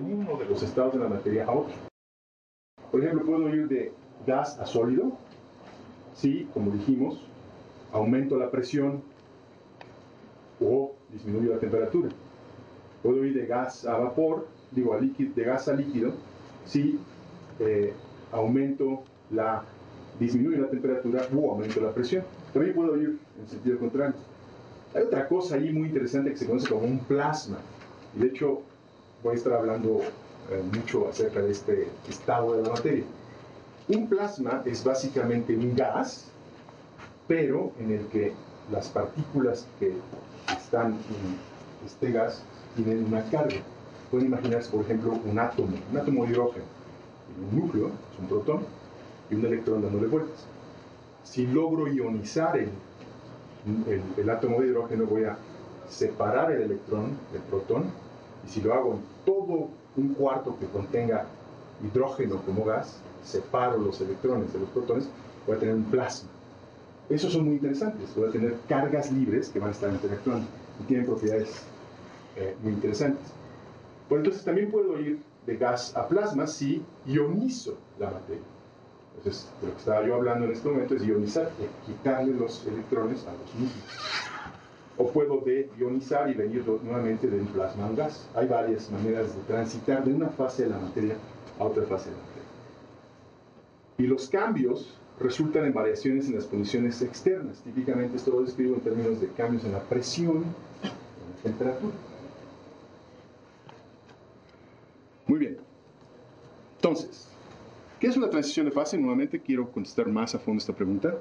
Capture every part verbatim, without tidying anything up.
uno de los estados de la materia a otro. Por ejemplo, puedo ir de gas a sólido, si, como dijimos, aumento la presión o disminuyo la temperatura. Puedo ir de gas a vapor, digo, a líquido, de gas a líquido, si eh, aumento la, disminuyo la temperatura o aumento la presión. También puedo ir en sentido contrario. Hay otra cosa ahí muy interesante que se conoce como un plasma. Y de hecho, voy a estar hablando eh, mucho acerca de este estado de la materia. Un plasma es básicamente un gas, pero en el que las partículas que están en este gas tienen una carga. Pueden imaginarse, por ejemplo, un átomo, un átomo de hidrógeno. Un núcleo, es un protón, y un electrón dándole vueltas. Si logro ionizar el, el, el átomo de hidrógeno, voy a separar el electrón del protón, y si lo hago en todo un cuarto que contenga hidrógeno como gas, separo los electrones de los protones, voy a tener un plasma. Esos son muy interesantes, voy a tener cargas libres que van a estar interactuando y tienen propiedades eh, muy interesantes. Bueno, entonces también puedo ir de gas a plasma si ionizo la materia. Entonces, de lo que estaba yo hablando en este momento es ionizar, es quitarle los electrones a los núcleos. O puedo de ionizar y venir nuevamente de un plasma a un gas. Hay varias maneras de transitar de una fase de la materia a otra fase de la materia. Y los cambios resultan en variaciones en las condiciones externas. Típicamente esto lo describo en términos de cambios en la presión, en la temperatura. Muy bien. Entonces, ¿qué es una transición de fase? Nuevamente quiero contestar más a fondo esta pregunta.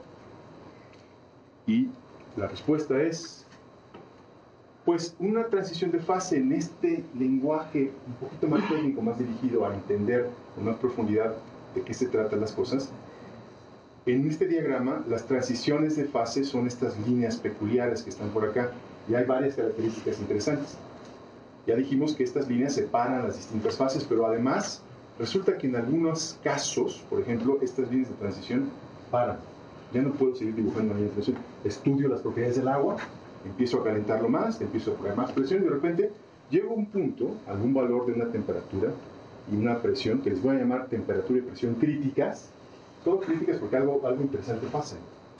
Y la respuesta es, pues una transición de fase en este lenguaje un poquito más técnico, más dirigido a entender con más profundidad de qué se tratan las cosas. En este diagrama, las transiciones de fase son estas líneas peculiares que están por acá, y hay varias características interesantes. Ya dijimos que estas líneas separan las distintas fases, pero además resulta que en algunos casos, por ejemplo, estas líneas de transición paran. Ya no puedo seguir dibujando una línea de transición. Estudio las propiedades del agua, empiezo a calentarlo más, empiezo a poner más presión, y de repente llego a un punto, algún valor de una temperatura y una presión, que les voy a llamar temperatura y presión críticas. Todo críticas porque algo, algo interesante pasa.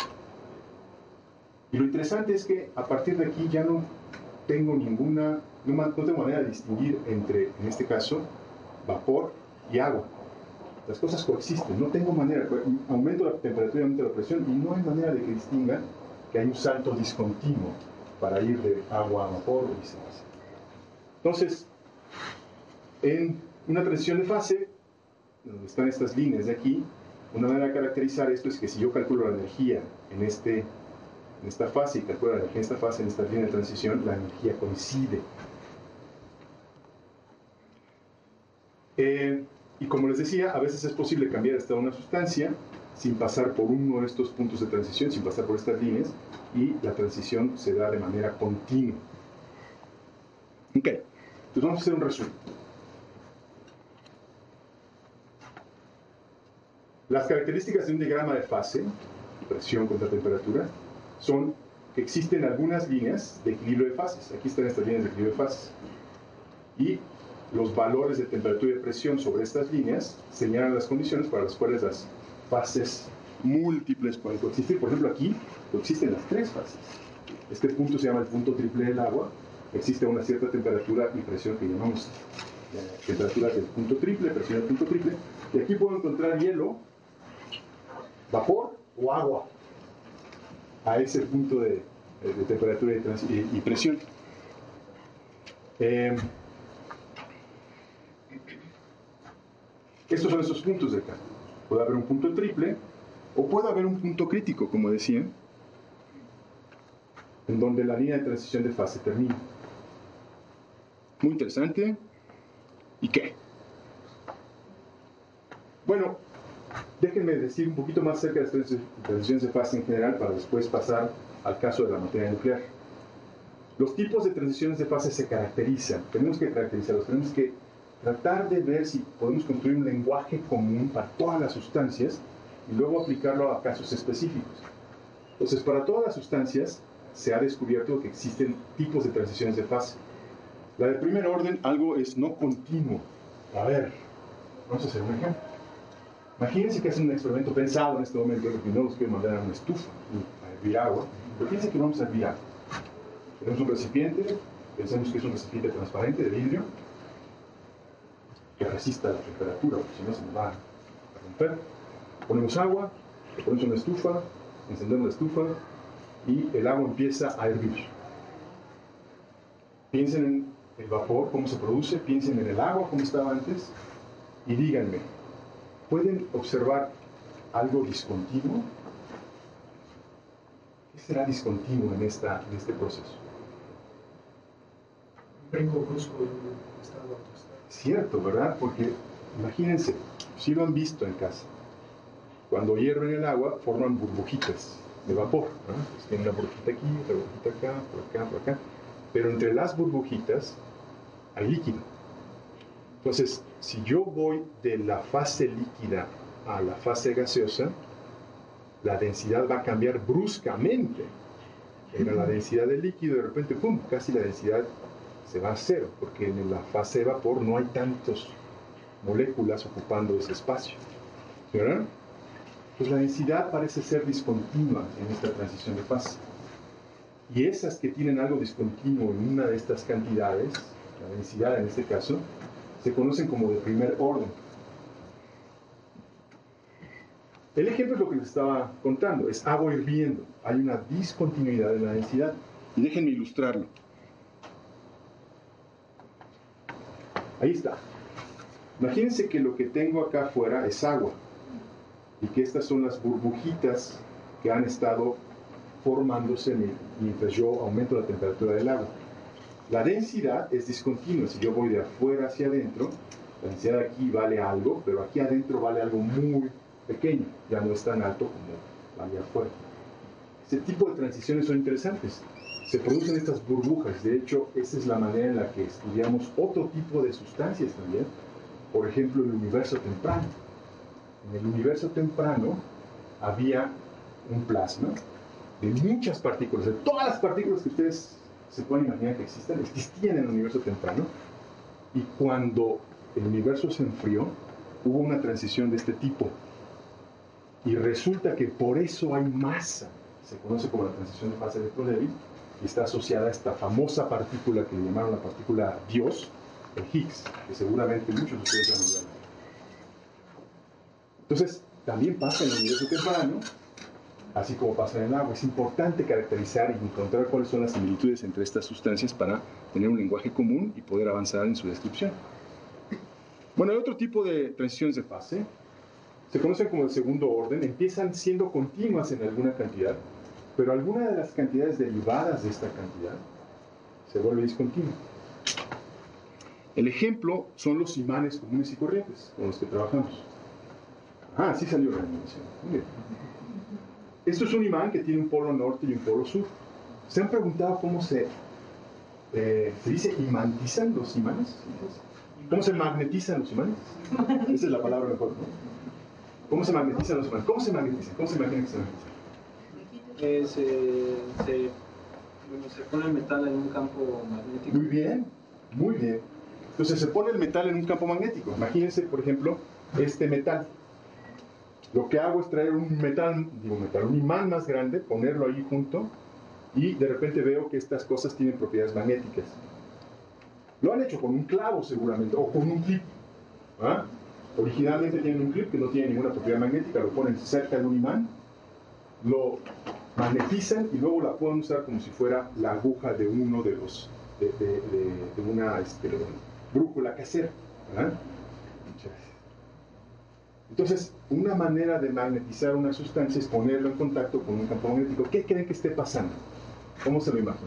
Y lo interesante es que a partir de aquí ya no tengo ninguna, no, no tengo manera de distinguir entre, en este caso, vapor y agua. Las cosas coexisten, no tengo manera, aumento la temperatura y aumento la presión, y no hay manera de que distinga que hay un salto discontinuo para ir de agua a vapor o viceversa. Entonces, en una transición de fase, donde están estas líneas de aquí, una manera de caracterizar esto es que si yo calculo la energía en, este, en esta fase y calculo la energía en esta fase, en esta línea de transición, la energía coincide. Eh, y como les decía, a veces es posible cambiar el estado de una sustancia sin pasar por uno de estos puntos de transición, sin pasar por estas líneas, y la transición se da de manera continua. Ok, entonces vamos a hacer un resumen. Las características de un diagrama de fase, presión contra temperatura, son que existen algunas líneas de equilibrio de fases. Aquí están estas líneas de equilibrio de fases. Y los valores de temperatura y de presión sobre estas líneas señalan las condiciones para las cuales las fases múltiples pueden coexistir. Por ejemplo, aquí coexisten las tres fases. Este punto se llama el punto triple del agua. Existe una cierta temperatura y presión que llamamos eh, temperaturas del punto triple, presión del punto triple. Y aquí puedo encontrar hielo, vapor o agua a ese punto de, de temperatura y, y, y presión. Eh, estos son esos puntos de acá. Puede haber un punto triple o puede haber un punto crítico, como decía, en donde la línea de transición de fase termina. Muy interesante. ¿Y qué? Bueno, déjenme decir un poquito más acerca de las transiciones de fase en general para después pasar al caso de la materia nuclear. Los tipos de transiciones de fase se caracterizan. Tenemos que caracterizarlos. Tenemos que tratar de ver si podemos construir un lenguaje común para todas las sustancias y luego aplicarlo a casos específicos. Entonces, para todas las sustancias se ha descubierto que existen tipos de transiciones de fase. La de primer orden, algo es no continuo. A ver, vamos a hacer un ejemplo. Imagínense que hacen un experimento pensado en este momento, que no los quiero mandar a una estufa a hervir agua, pero fíjense que vamos a hervir agua. Tenemos un recipiente, pensemos que es un recipiente transparente de vidrio, que resista la temperatura, porque si no se nos va a romper. Ponemos agua, le ponemos una estufa, encendemos la estufa y el agua empieza a hervir. Piensen en el vapor, cómo se produce, piensen en el agua, cómo estaba antes, y díganme, ¿pueden observar algo discontinuo? ¿Qué será discontinuo en, esta, en este proceso? Un brinco brusco de un estado a otro estado. Cierto, ¿verdad? Porque imagínense, si lo han visto en casa, cuando hierven el agua forman burbujitas de vapor, ¿no? Pues tienen una burbujita aquí, otra burbujita acá, por acá, por acá, pero entre las burbujitas hay líquido. Entonces, si yo voy de la fase líquida a la fase gaseosa, la densidad va a cambiar bruscamente. Era la densidad del líquido, de repente, ¡pum!, casi la densidad se va a cero, porque en la fase de vapor no hay tantas moléculas ocupando ese espacio. ¿Verdad? Pues la densidad parece ser discontinua en esta transición de fase. Y esas que tienen algo discontinuo en una de estas cantidades, la densidad en este caso, se conocen como de primer orden. El ejemplo es lo que les estaba contando, es agua hirviendo. Hay una discontinuidad en la densidad. Y déjenme ilustrarlo. Ahí está. Imagínense que lo que tengo acá afuera es agua. Y que estas son las burbujitas que han estado formándose mientras yo aumento la temperatura del agua. La densidad es discontinua. Si yo voy de afuera hacia adentro, la densidad aquí vale algo, pero aquí adentro vale algo muy pequeño. Ya no es tan alto como vale afuera. Ese tipo de transiciones son interesantes. Se producen estas burbujas. De hecho, esa es la manera en la que estudiamos otro tipo de sustancias también. Por ejemplo, el universo temprano. En el universo temprano había un plasma de muchas partículas, de todas las partículas que ustedes se pueden imaginar que existen, existían en el universo temprano, y cuando el universo se enfrió, hubo una transición de este tipo. Y resulta que por eso hay masa, se conoce como la transición de fase electrodébil, y está asociada a esta famosa partícula que le llamaron la partícula Dios, el Higgs, que seguramente muchos de ustedes han oído. Entonces, también pasa en el universo temprano, así como pasa en el agua. Es importante caracterizar y encontrar cuáles son las similitudes entre estas sustancias para tener un lenguaje común y poder avanzar en su descripción. Bueno, hay otro tipo de transiciones de fase. Se conocen como el segundo orden. Empiezan siendo continuas en alguna cantidad, pero alguna de las cantidades derivadas de esta cantidad se vuelve discontinua. El ejemplo son los imanes comunes y corrientes con los que trabajamos. Ah, sí salió la animación. Muy bien. Esto es un imán que tiene un polo norte y un polo sur. ¿Se han preguntado cómo se, eh, se dice imantizan los imanes? ¿Cómo se magnetizan los imanes? Esa es la palabra mejor, ¿no? ¿Cómo se magnetizan los imanes? ¿Cómo se magnetizan? ¿Cómo se imaginan que se magnetizan? Eh, se, se, se pone el metal en un campo magnético. Muy bien, muy bien. Entonces se pone el metal en un campo magnético. Imagínense, por ejemplo, este metal. Lo que hago es traer un metal, digo metal, un imán más grande, ponerlo ahí junto, y de repente veo que estas cosas tienen propiedades magnéticas. Lo han hecho con un clavo seguramente, o con un clip. ¿Ah? Originalmente tienen un clip que no tiene ninguna propiedad magnética, lo ponen cerca de un imán, lo magnetizan y luego la pueden usar como si fuera la aguja de uno de los, de, de, de, de una este, brújula casera. ¿Verdad? Muchas gracias. Entonces, una manera de magnetizar una sustancia es ponerlo en contacto con un campo magnético. ¿Qué creen que esté pasando? ¿Cómo se lo imaginan?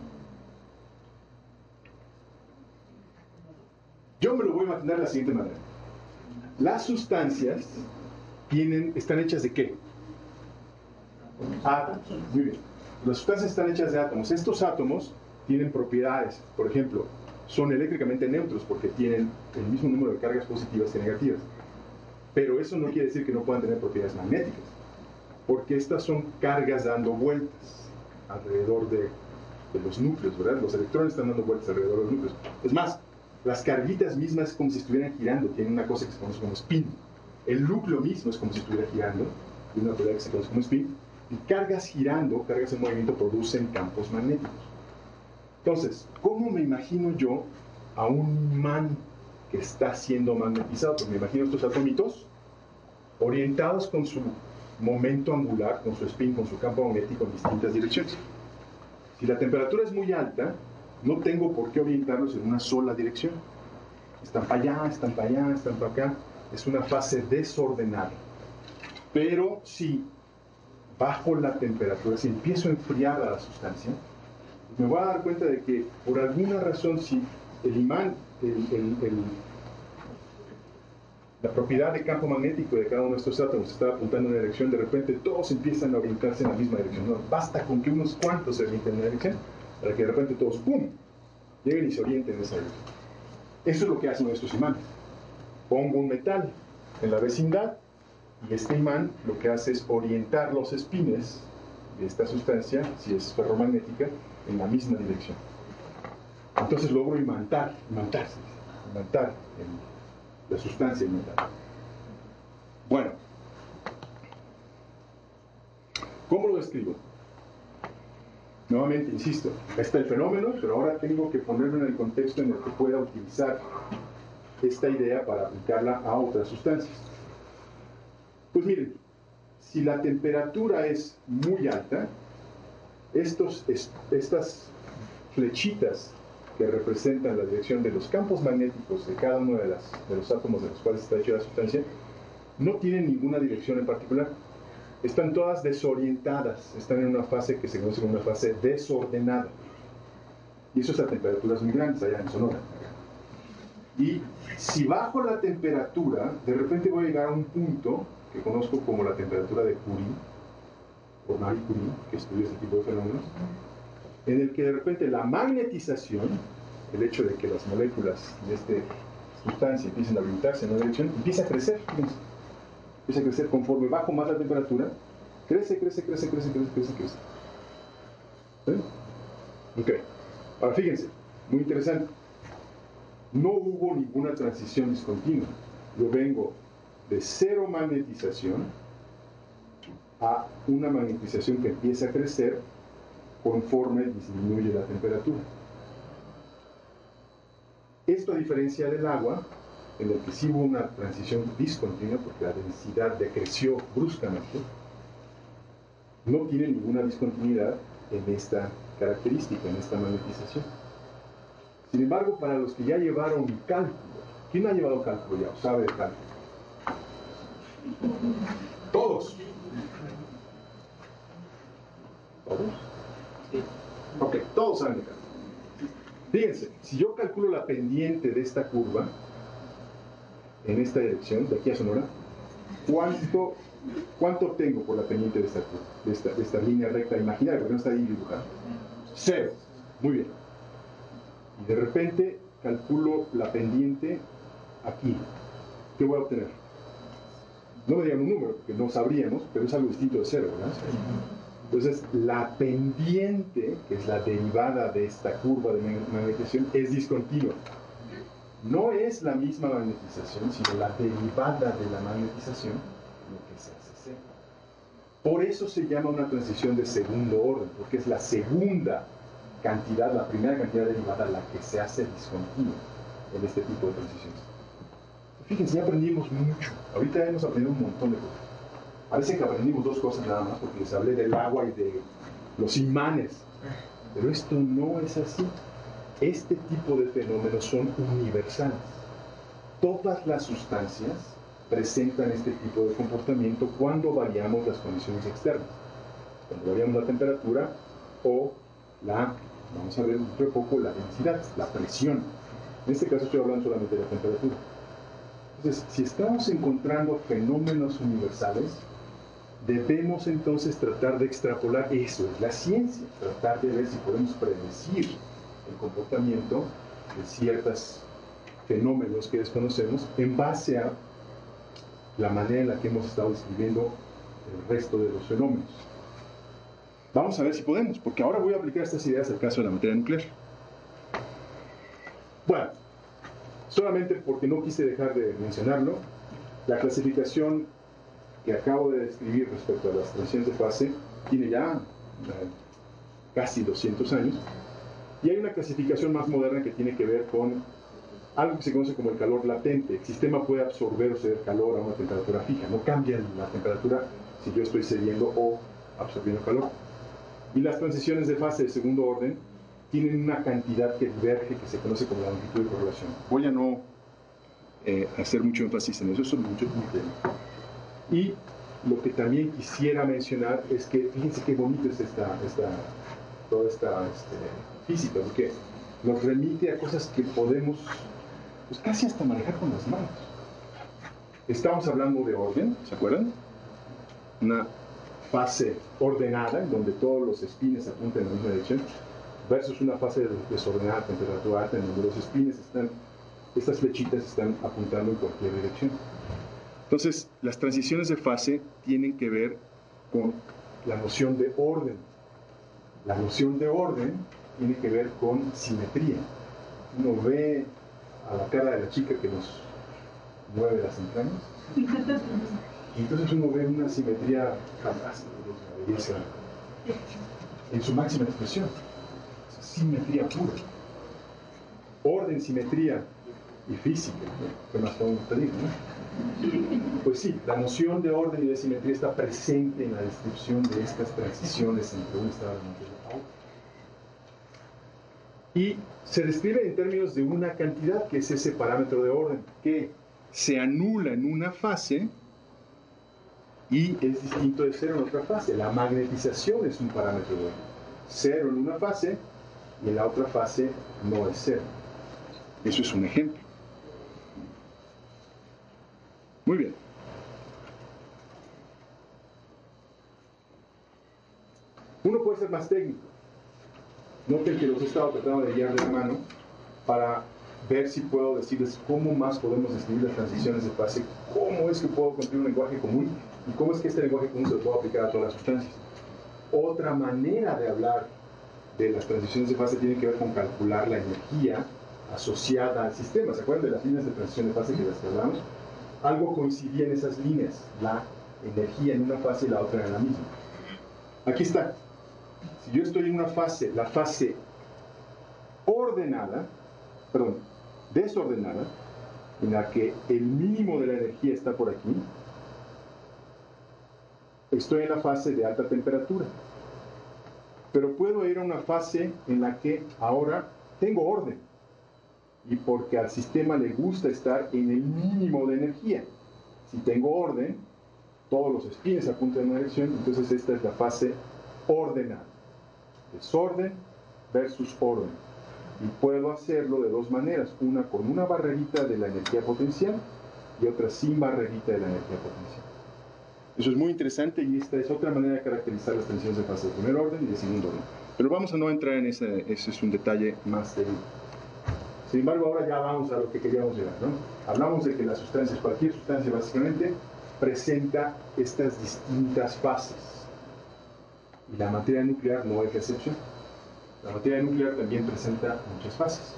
Yo me lo voy a imaginar de la siguiente manera. Las sustancias tienen, están hechas de ¿qué? Átomos. Muy bien. Las sustancias están hechas de átomos. Estos átomos tienen propiedades. Por ejemplo, son eléctricamente neutros porque tienen el mismo número de cargas positivas que negativas. Pero eso no quiere decir que no puedan tener propiedades magnéticas, porque estas son cargas dando vueltas alrededor de, de los núcleos, ¿verdad? Los electrones están dando vueltas alrededor de los núcleos. Es más, Las carguitas mismas es como si estuvieran girando, tienen una cosa que se conoce como spin. El núcleo mismo es como si estuviera girando, tiene una propiedad que se conoce como spin. Y cargas girando, cargas en movimiento, producen campos magnéticos. Entonces, ¿cómo me imagino yo a un imán que está siendo magnetizado? Pues me imagino estos atomitos orientados con su momento angular, con su spin, con su campo magnético en distintas direcciones. Si la temperatura es muy alta, no tengo por qué orientarlos en una sola dirección. Están para allá, están para allá, están para acá. Es una fase desordenada. Pero si bajo la temperatura, si empiezo a enfriar a la sustancia, me voy a dar cuenta de que por alguna razón, si el imán, el, el, el, la propiedad de campo magnético de cada uno de estos átomos está apuntando en una dirección, de repente todos empiezan a orientarse en la misma dirección. No, basta con que unos cuantos se orienten en una dirección para que de repente todos, ¡pum!, lleguen y se orienten en esa dirección. Eso es lo que hacen estos imanes. Pongo un metal en la vecindad y este imán lo que hace es orientar los espines de esta sustancia, si es ferromagnética, en la misma dirección. Entonces logro imantar, imantarse, imantar el, la sustancia imantada. Bueno, ¿cómo lo describo? Nuevamente, insisto, está el fenómeno, pero ahora tengo que ponerme en el contexto en el que pueda utilizar esta idea para aplicarla a otras sustancias. Pues miren, si la temperatura es muy alta, estos, estas flechitas que representan la dirección de los campos magnéticos de cada uno de, las, de los átomos de los cuales está hecha la sustancia, no tienen ninguna dirección en particular. Están todas desorientadas, están en una fase que se conoce como una fase desordenada. Y eso es a temperaturas muy grandes, allá en Sonora. Y si bajo la temperatura, de repente voy a llegar a un punto que conozco como la temperatura de Curie, por Marie Curie, que estudia este tipo de fenómenos, en el que de repente la magnetización, el hecho de que las moléculas de esta sustancia empiecen a orientarse en una dirección, empieza a crecer, fíjense. Empieza a crecer conforme bajo más la temperatura, crece, crece, crece, crece, crece, crece, crece. ¿Sí? Ok. Ahora fíjense, muy interesante. No hubo ninguna transición discontinua. Yo vengo de cero magnetización a una magnetización que empieza a crecer conforme disminuye la temperatura. Esto, a diferencia del agua, en el que sí hubo una transición discontinua porque la densidad decreció bruscamente, no tiene ninguna discontinuidad en esta característica, en esta magnetización. Sin embargo, para los que ya llevaron cálculo, ¿quién ha llevado cálculo ya o sabe de cálculo? ¿Todos? ¿Todos? Sí. Ok, todos saben de cálculo. Fíjense, si yo calculo la pendiente de esta curva, en esta dirección, de aquí a Sonora, ¿cuánto, cuánto tengo por la pendiente de esta curva, de esta, de esta línea recta imaginaria, porque no está ahí dibujada? Cero. Muy bien. Y de repente calculo la pendiente aquí. ¿Qué voy a obtener? No me digan un número, porque no sabríamos, pero es algo distinto de cero, ¿verdad? Entonces, la pendiente, que es la derivada de esta curva de magnetización, es discontinua. No es la misma magnetización, sino la derivada de la magnetización, lo que se hace cero. Por eso se llama una transición de segundo orden, porque es la segunda cantidad, la primera cantidad derivada la que se hace discontinua en este tipo de transiciones. Fíjense, ya aprendimos mucho. Ahorita hemos aprendido un montón de cosas. Parece que aprendimos dos cosas nada más, porque les hablé del agua y de los imanes. Pero esto no es así. Este tipo de fenómenos son universales. Todas las sustancias presentan este tipo de comportamiento cuando variamos las condiciones externas. Cuando variamos la temperatura o la, vamos a ver dentro de poco, la densidad, la presión. En este caso estoy hablando solamente de la temperatura. Entonces, si estamos encontrando fenómenos universales, debemos entonces tratar de extrapolar eso, es la ciencia, tratar de ver si podemos predecir el comportamiento de ciertos fenómenos que desconocemos en base a la manera en la que hemos estado describiendo el resto de los fenómenos. Vamos a ver si podemos, porque ahora voy a aplicar estas ideas al caso de la materia nuclear. Bueno, Solamente porque no quise dejar de mencionarlo, la clasificación que acabo de describir respecto a las transiciones de fase tiene ya eh, casi doscientos años, y hay una clasificación más moderna que tiene que ver con algo que se conoce como el calor latente. El sistema puede absorber o ceder calor a una temperatura fija, no cambia la temperatura si yo estoy cediendo o absorbiendo calor. Y las transiciones de fase de segundo orden tienen una cantidad que diverge, que se conoce como la longitud de correlación. Voy a no eh, hacer mucho énfasis en eso, eso es mucho muy técnico. Y lo que también quisiera mencionar es que, fíjense qué bonito es esta, esta, toda esta este, física, porque nos remite a cosas que podemos, pues casi hasta manejar con las manos. Estamos hablando de orden, ¿se acuerdan? Una fase ordenada, en donde todos los espines apuntan en la misma dirección, versus una fase desordenada a temperatura alta, en donde los espines están, estas flechitas están apuntando en cualquier dirección. Entonces, las transiciones de fase tienen que ver con la noción de orden. La noción de orden tiene que ver con simetría. Uno ve a la cara de la chica que nos mueve las entrañas, y entonces uno ve una simetría fantástica, una belleza en su máxima expresión. Simetría pura. Orden, simetría y física. ¿Qué más podemos pedir, no? Pues sí, la noción de orden y de simetría está presente en la descripción de estas transiciones entre un estado y otro. Y se describe en términos de una cantidad, que es ese parámetro de orden, que se anula en una fase y es distinto de cero en otra fase. La magnetización es un parámetro de orden. Cero en una fase y en la otra fase no es cero. Eso es un ejemplo. Muy bien. Uno puede ser más técnico. Noten que los he estado tratando de guiar de la mano para ver si puedo decirles cómo más podemos describir las transiciones de fase, cómo es que puedo construir un lenguaje común y cómo es que este lenguaje común se lo puedo aplicar a todas las sustancias. Otra manera de hablar de las transiciones de fase tiene que ver con calcular la energía asociada al sistema. ¿Se acuerdan de las líneas de transición de fase que las hablamos? Algo coincidía en esas líneas, la energía en una fase y la otra en la misma. Aquí está. Si yo estoy en una fase, la fase ordenada, perdón, desordenada, en la que el mínimo de la energía está por aquí, estoy en la fase de alta temperatura. Pero puedo ir a una fase en la que ahora tengo orden. Y porque al sistema le gusta estar en el mínimo de energía. Si tengo orden, todos los espines apuntan en una dirección, entonces esta es la fase ordenada. Desorden versus orden. Y puedo hacerlo de dos maneras. Una con una barrerita de la energía potencial y otra sin barrerita de la energía potencial. Eso es muy interesante y esta es otra manera de caracterizar las transiciones de fase de primer orden y de segundo orden. Pero vamos a no entrar en ese, ese es un detalle más técnico. Sin embargo, ahora ya vamos a lo que queríamos llegar, ¿no? Hablamos de que las sustancias, cualquier sustancia básicamente, presenta estas distintas fases. Y la materia nuclear no es la excepción. La materia nuclear también presenta muchas fases.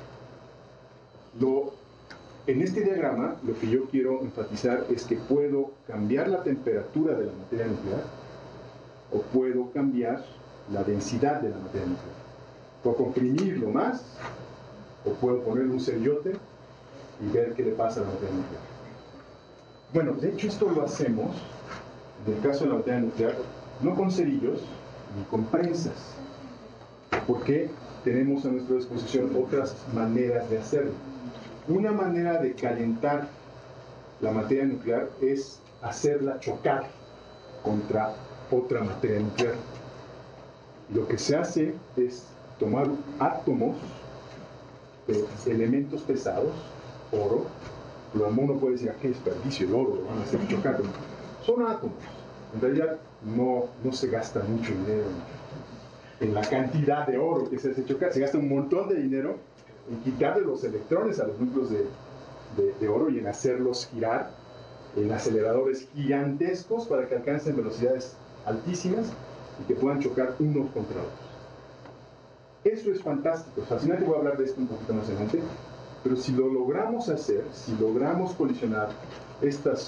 Lo, en este diagrama, lo que yo quiero enfatizar es que puedo cambiar la temperatura de la materia nuclear o puedo cambiar la densidad de la materia nuclear. Puedo comprimirlo más o puedo ponerle un cerillote y ver qué le pasa a la materia nuclear. Bueno, de hecho esto lo hacemos, en el caso de la materia nuclear, no con cerillos ni con prensas, porque tenemos a nuestra disposición otras maneras de hacerlo. Una manera de calentar la materia nuclear es hacerla chocar contra otra materia nuclear. Lo que se hace es tomar átomos de elementos pesados, oro, plomo. Uno puede decir, ¿a qué desperdicio el oro? Lo van a hacer chocar. Son átomos. En realidad no, no se gasta mucho dinero en la cantidad de oro que se hace chocar. Se gasta un montón de dinero en quitarle los electrones a los núcleos de, de, de oro y en hacerlos girar en aceleradores gigantescos para que alcancen velocidades altísimas y que puedan chocar unos contra otros. Eso es fantástico, fascinante. Voy a hablar de esto un poquito más adelante. Pero si lo logramos hacer, si logramos colisionar estas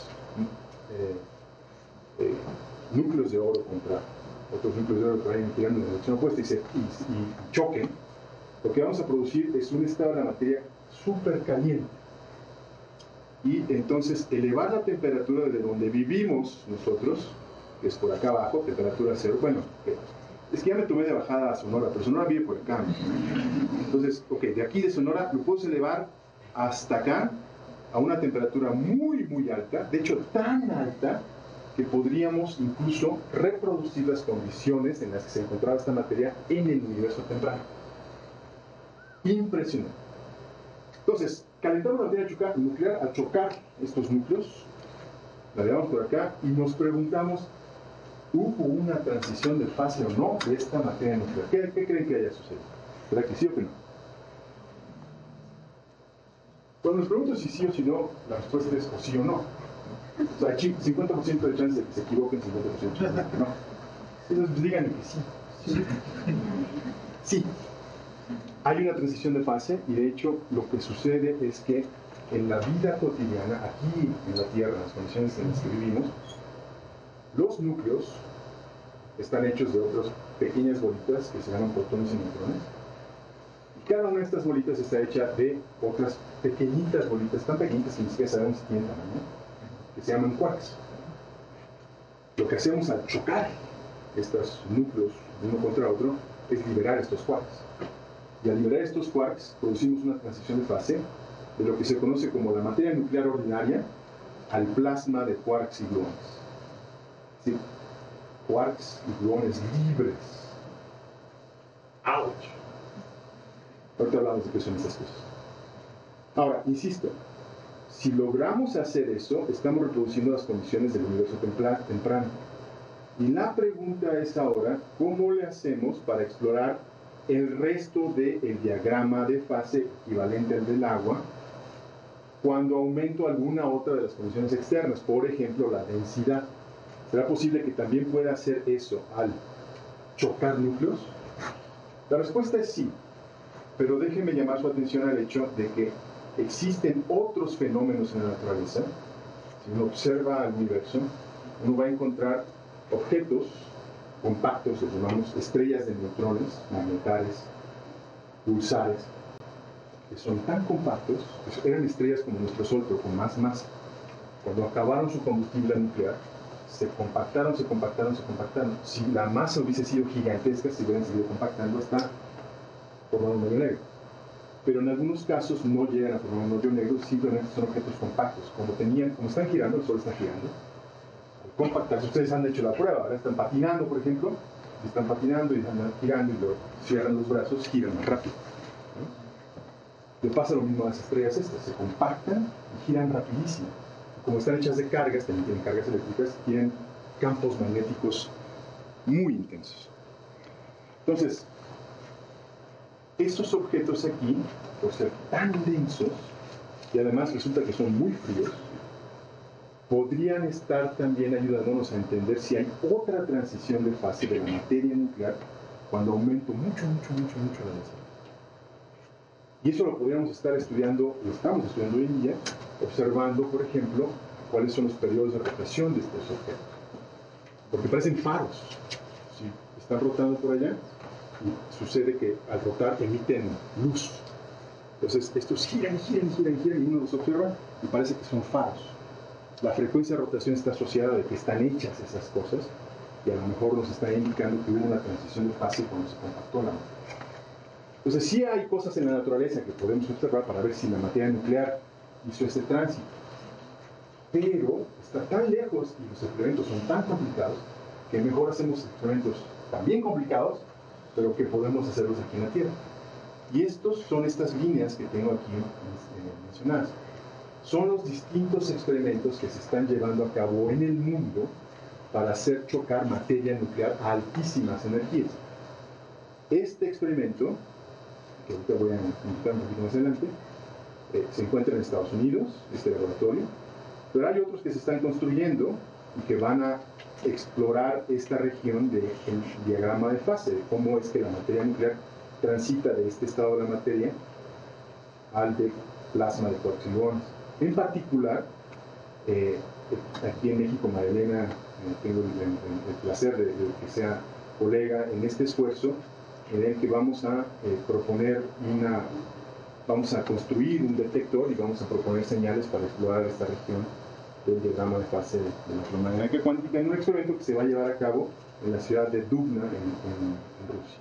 eh, eh, núcleos de oro contra otros núcleos de oro que vayan girando en la dirección opuesta y, se, y, y choquen, lo que vamos a producir es un estado de la materia súper caliente. Y entonces elevar la temperatura desde donde vivimos nosotros, que es por acá abajo, temperatura cero, bueno, es que ya me tomé de bajada a Sonora, pero Sonora vive por acá. Entonces, ok, de aquí de Sonora lo puedo elevar hasta acá a una temperatura muy, muy alta, de hecho tan alta que podríamos incluso reproducir las condiciones en las que se encontraba esta materia en el universo temprano. Impresionante. Entonces, calentamos la materia nuclear al chocar estos núcleos, la llevamos por acá y nos preguntamos, ¿hubo una transición de fase o no de esta materia nuclear? ¿Qué, qué creen que haya sucedido? ¿Será que sí o que no? Cuando nos pregunto si sí o si no, la respuesta es o sí o no. O sea, hay cincuenta por ciento de chance de que se equivoquen, cincuenta por ciento de chance de que no. Entonces, digan que sí. Sí. Sí. Hay una transición de fase y de hecho lo que sucede es que en la vida cotidiana, aquí en la Tierra, en las condiciones en las que vivimos, los núcleos están hechos de otras pequeñas bolitas que se llaman protones y neutrones. Y cada una de estas bolitas está hecha de otras pequeñitas bolitas, tan pequeñitas que ni siquiera sabemos si tienen tamaño, que se llaman quarks. Lo que hacemos al chocar estos núcleos uno contra otro es liberar estos quarks. Y al liberar estos quarks producimos una transición de fase de lo que se conoce como la materia nuclear ordinaria al plasma de quarks y gluones. ¿Sí? Quarks y gluones libres. ¡Auch! Ahorita hablamos de qué son estas cosas. Ahora, insisto, si logramos hacer eso, estamos reproduciendo las condiciones del universo temprano. Y la pregunta es ahora, ¿cómo le hacemos para explorar el resto del diagrama de fase equivalente al del agua cuando aumento alguna otra de las condiciones externas? Por ejemplo, la densidad. ¿Será posible que también pueda hacer eso al chocar núcleos? La respuesta es sí, pero déjenme llamar su atención al hecho de que existen otros fenómenos en la naturaleza. Si uno observa el universo, uno va a encontrar objetos compactos, los llamamos estrellas de neutrones, magnetares, pulsares, que son tan compactos, que eran estrellas como nuestro Sol, pero con más masa. Cuando acabaron su combustible nuclear, se compactaron, se compactaron, se compactaron. Si la masa hubiese sido gigantesca, se hubieran seguido compactando hasta formar un hoyo negro. Pero en algunos casos no llegan a formar un hoyo negro, simplemente son objetos compactos. Como, tenían, como están girando, el Sol está girando. Al compactarse, ustedes han hecho la prueba, ahora están patinando, por ejemplo, están patinando y andan girando y luego cierran los brazos, giran más rápido. ¿No? Le pasa lo mismo a las estrellas estas, se compactan y giran rapidísimo. Como están hechas de cargas, también tienen cargas eléctricas, tienen campos magnéticos muy intensos. Entonces, estos objetos aquí, por ser tan densos, y además resulta que son muy fríos, podrían estar también ayudándonos a entender si hay otra transición de fase de la materia nuclear cuando aumento mucho, mucho, mucho, mucho la densidad. Y eso lo podríamos estar estudiando, lo estamos estudiando hoy en día, observando, por ejemplo, cuáles son los periodos de rotación de estos objetos. Porque parecen faros. ¿Sí? Están rotando por allá y sucede que al rotar emiten luz. Entonces estos giran, giran, giran, giran y uno los observa y parece que son faros. La frecuencia de rotación está asociada de que están hechas esas cosas y a lo mejor nos está indicando que hubo una transición de fase cuando se compactó la materia. Entonces sí hay cosas en la naturaleza que podemos observar para ver si la materia nuclear hizo ese tránsito. Pero está tan lejos y los experimentos son tan complicados que mejor hacemos experimentos también complicados, pero que podemos hacerlos aquí en la Tierra. Y estos son estas líneas que tengo aquí eh, mencionadas. Son los distintos experimentos que se están llevando a cabo en el mundo para hacer chocar materia nuclear a altísimas energías. Este experimento, que ahorita voy a indicar un poquito más adelante, eh, se encuentra en Estados Unidos, este laboratorio, pero hay otros que se están construyendo y que van a explorar esta región del diagrama de fase, de cómo es que la materia nuclear transita de este estado de la materia al de plasma de quarks y gluones. En particular, eh, aquí en México, Marilena, eh, tengo el, el, el placer de, de que sea colega en este esfuerzo, en el que vamos a eh, proponer una, vamos a construir un detector y vamos a proponer señales para explorar esta región del diagrama de fase de la electromagnética cuántica en un experimento que se va a llevar a cabo en la ciudad de Dubna, en, en, en Rusia.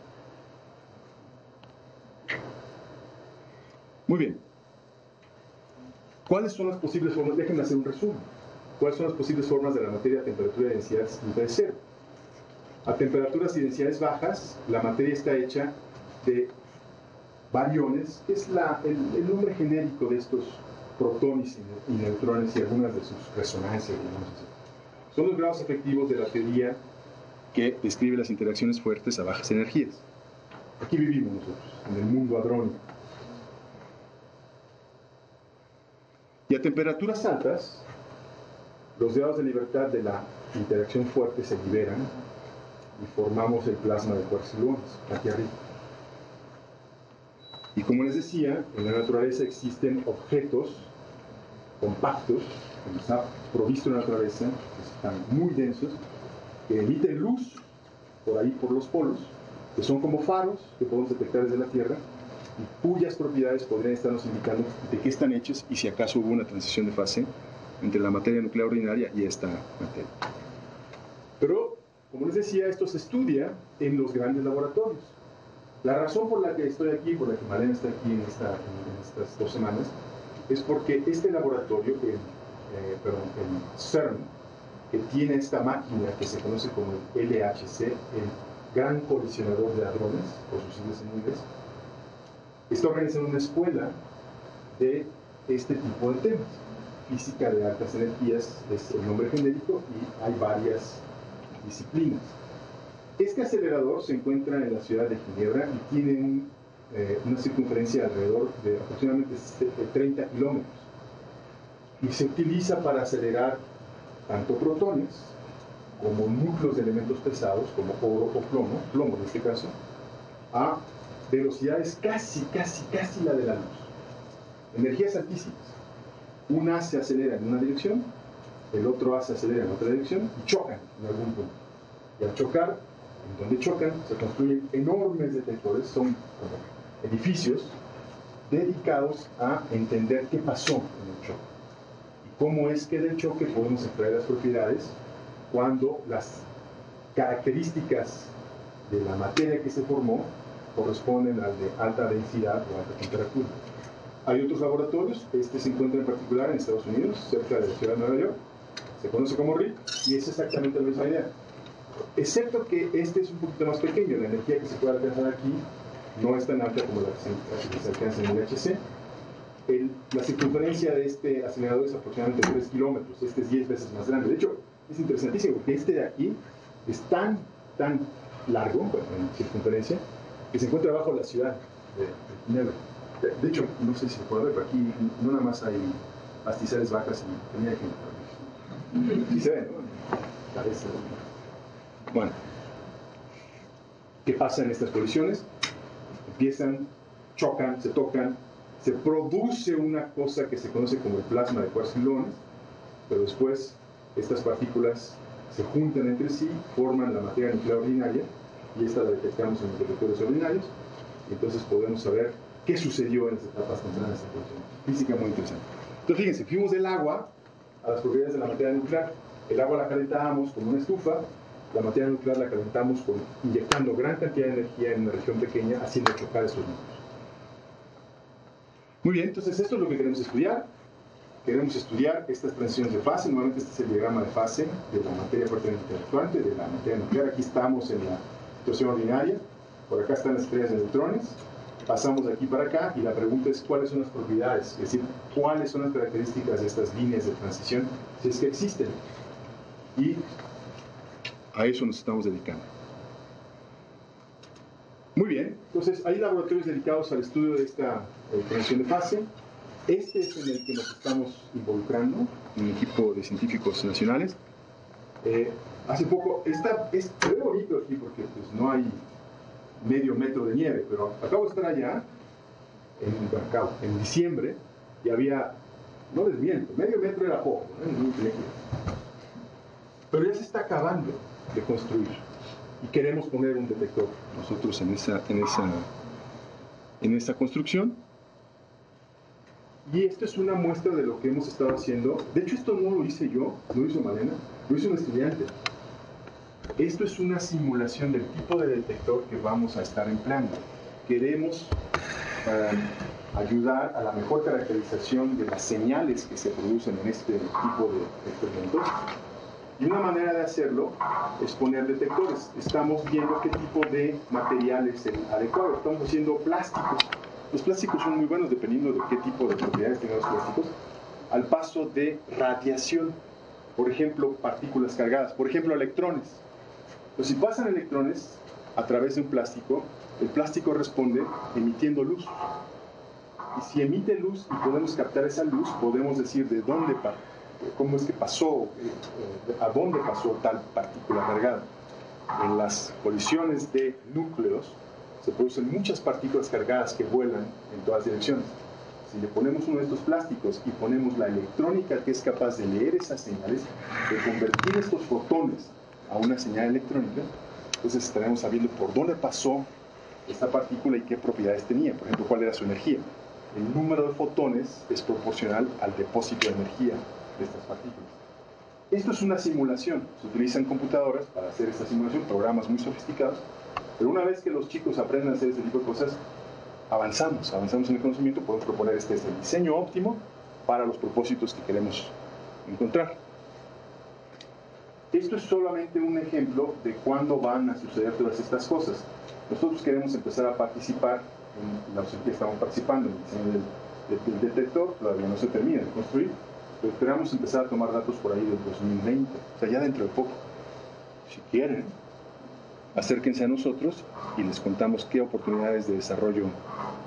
Muy bien. ¿Cuáles son las posibles formas? Déjenme hacer un resumen. ¿Cuáles son las posibles formas de la materia a temperatura y densidad distinta de cero? A temperaturas y densidades bajas, la materia está hecha de bariones, que es la, el, el nombre genérico de estos protones y neutrones y algunas de sus resonancias, digamos así. Son los grados efectivos de la teoría que describe las interacciones fuertes a bajas energías. Aquí vivimos nosotros, en el mundo hadrónico. Y a temperaturas altas, los grados de libertad de la interacción fuerte se liberan y formamos el plasma de quarks y gluones, aquí arriba. Y como les decía, en la naturaleza existen objetos compactos, que está provisto en la naturaleza, que están muy densos, que emiten luz por ahí, por los polos, que son como faros que podemos detectar desde la Tierra, y cuyas propiedades podrían estarnos indicando de qué están hechos y si acaso hubo una transición de fase entre la materia nuclear ordinaria y esta materia. Pero, como les decía, esto se estudia en los grandes laboratorios. La razón por la que estoy aquí, por la que Malena está aquí en, esta, en estas dos semanas, es porque este laboratorio, el, eh, perdón, el CERN, que tiene esta máquina que se conoce como el L H C, el Gran Colisionador de Hadrones, por sus siglas en inglés, está organizando una escuela de este tipo de temas. Física de altas energías es el nombre genérico y hay varias disciplinas. Este acelerador se encuentra en la ciudad de Ginebra y tiene un, eh, una circunferencia alrededor de aproximadamente treinta kilómetros. Y se utiliza para acelerar tanto protones como núcleos de elementos pesados, como oro o plomo, plomo en este caso, a velocidades casi, casi, casi la de la luz. Energías altísimas. Una se acelera en una dirección, el otro A se acelera en otra dirección y chocan en algún punto. Y al chocar, en donde chocan, se construyen enormes detectores, son como edificios dedicados a entender qué pasó en el choque. Y cómo es que del choque podemos extraer las propiedades cuando las características de la materia que se formó corresponden al de alta densidad o alta temperatura. Hay otros laboratorios, este se encuentra en particular en Estados Unidos, cerca de la ciudad de Nueva York, se conoce como R I C, y es exactamente la misma idea. Excepto que este es un poquito más pequeño, la energía que se puede alcanzar aquí no es tan alta como la que se, la que se alcanza en el H C. El, la circunferencia de este acelerador es aproximadamente tres kilómetros, este es diez veces más grande. De hecho, es interesantísimo porque este de aquí es tan, tan largo, bueno, en circunferencia, que se encuentra bajo la ciudad de, de Ginebra. De, de hecho, no sé si se puede ver, pero aquí no nada más hay pastizales vacas y tenía que... Sí se ve, ¿no? Parece. Bueno, ¿qué pasa en estas colisiones? Empiezan, chocan, se tocan, se produce una cosa que se conoce como el plasma de quarks y gluones, pero después estas partículas se juntan entre sí, forman la materia nuclear ordinaria, y esta la detectamos en los detectores ordinarios, y entonces podemos saber qué sucedió en las etapas tempranas de esta colisión. Física muy interesante. Entonces, fíjense, fuimos del agua a las propiedades de la materia nuclear. El agua la calentábamos con una estufa, la materia nuclear la calentamos con, inyectando gran cantidad de energía en una región pequeña, haciendo chocar esos núcleos. Muy bien, entonces esto es lo que queremos estudiar. Queremos estudiar estas transiciones de fase. Nuevamente este es el diagrama de fase de la materia fuertemente interactuante, de la materia nuclear. Aquí estamos en la situación ordinaria. Por acá están las estrellas de neutrones. Pasamos de aquí para acá y la pregunta es cuáles son las propiedades, es decir, cuáles son las características de estas líneas de transición, si es que existen. Y a eso nos estamos dedicando. Muy bien, entonces hay laboratorios dedicados al estudio de esta eh, transición de fase. Este es en el que nos estamos involucrando, un equipo de científicos nacionales. Eh, hace poco, esta, es muy bonito aquí porque pues, no hay medio metro de nieve, pero acabo de estar allá, en, acabo, en diciembre, y había, no les miento, medio metro era poco, ¿no? Pero ya se está acabando de construir y queremos poner un detector nosotros en esa, en esa, en esa construcción. Y esto es una muestra de lo que hemos estado haciendo. De hecho, esto no lo hice yo, no lo hizo Malena, lo hizo un estudiante. Esto es una simulación del tipo de detector que vamos a estar empleando. Queremos uh, ayudar a la mejor caracterización de las señales que se producen en este tipo de experimentos. Y una manera de hacerlo es poner detectores. Estamos viendo qué tipo de material es el adecuado. Estamos haciendo plásticos. Los plásticos son muy buenos dependiendo de qué tipo de propiedades tengan los plásticos. Al paso de radiación, por ejemplo, partículas cargadas, por ejemplo, electrones. Pues si pasan electrones a través de un plástico, el plástico responde emitiendo luz. Y si emite luz y podemos captar esa luz, podemos decir de dónde parte. Cómo es que pasó, a dónde pasó tal partícula cargada. En las colisiones de núcleos se producen muchas partículas cargadas que vuelan en todas direcciones. Si le ponemos uno de estos plásticos y ponemos la electrónica que es capaz de leer esas señales, de convertir estos fotones a una señal electrónica, entonces estaremos sabiendo por dónde pasó esta partícula y qué propiedades tenía. Por ejemplo, cuál era su energía. El número de fotones es proporcional al depósito de energía de estas partículas. Esto es una simulación. Se utilizan computadoras para hacer esta simulación, programas muy sofisticados, pero una vez que los chicos aprenden a hacer este tipo de cosas, avanzamos, avanzamos en el conocimiento, podemos proponer este es el diseño óptimo para los propósitos que queremos encontrar. Esto es solamente un ejemplo de cuándo van a suceder todas estas cosas. Nosotros queremos empezar a participar, en la que estamos participando en el diseño del, del, del detector, todavía no se termina de construir, pero esperamos empezar a tomar datos por ahí del dos mil veinte, o sea, ya dentro de poco. Si quieren, acérquense a nosotros y les contamos qué oportunidades de desarrollo eh,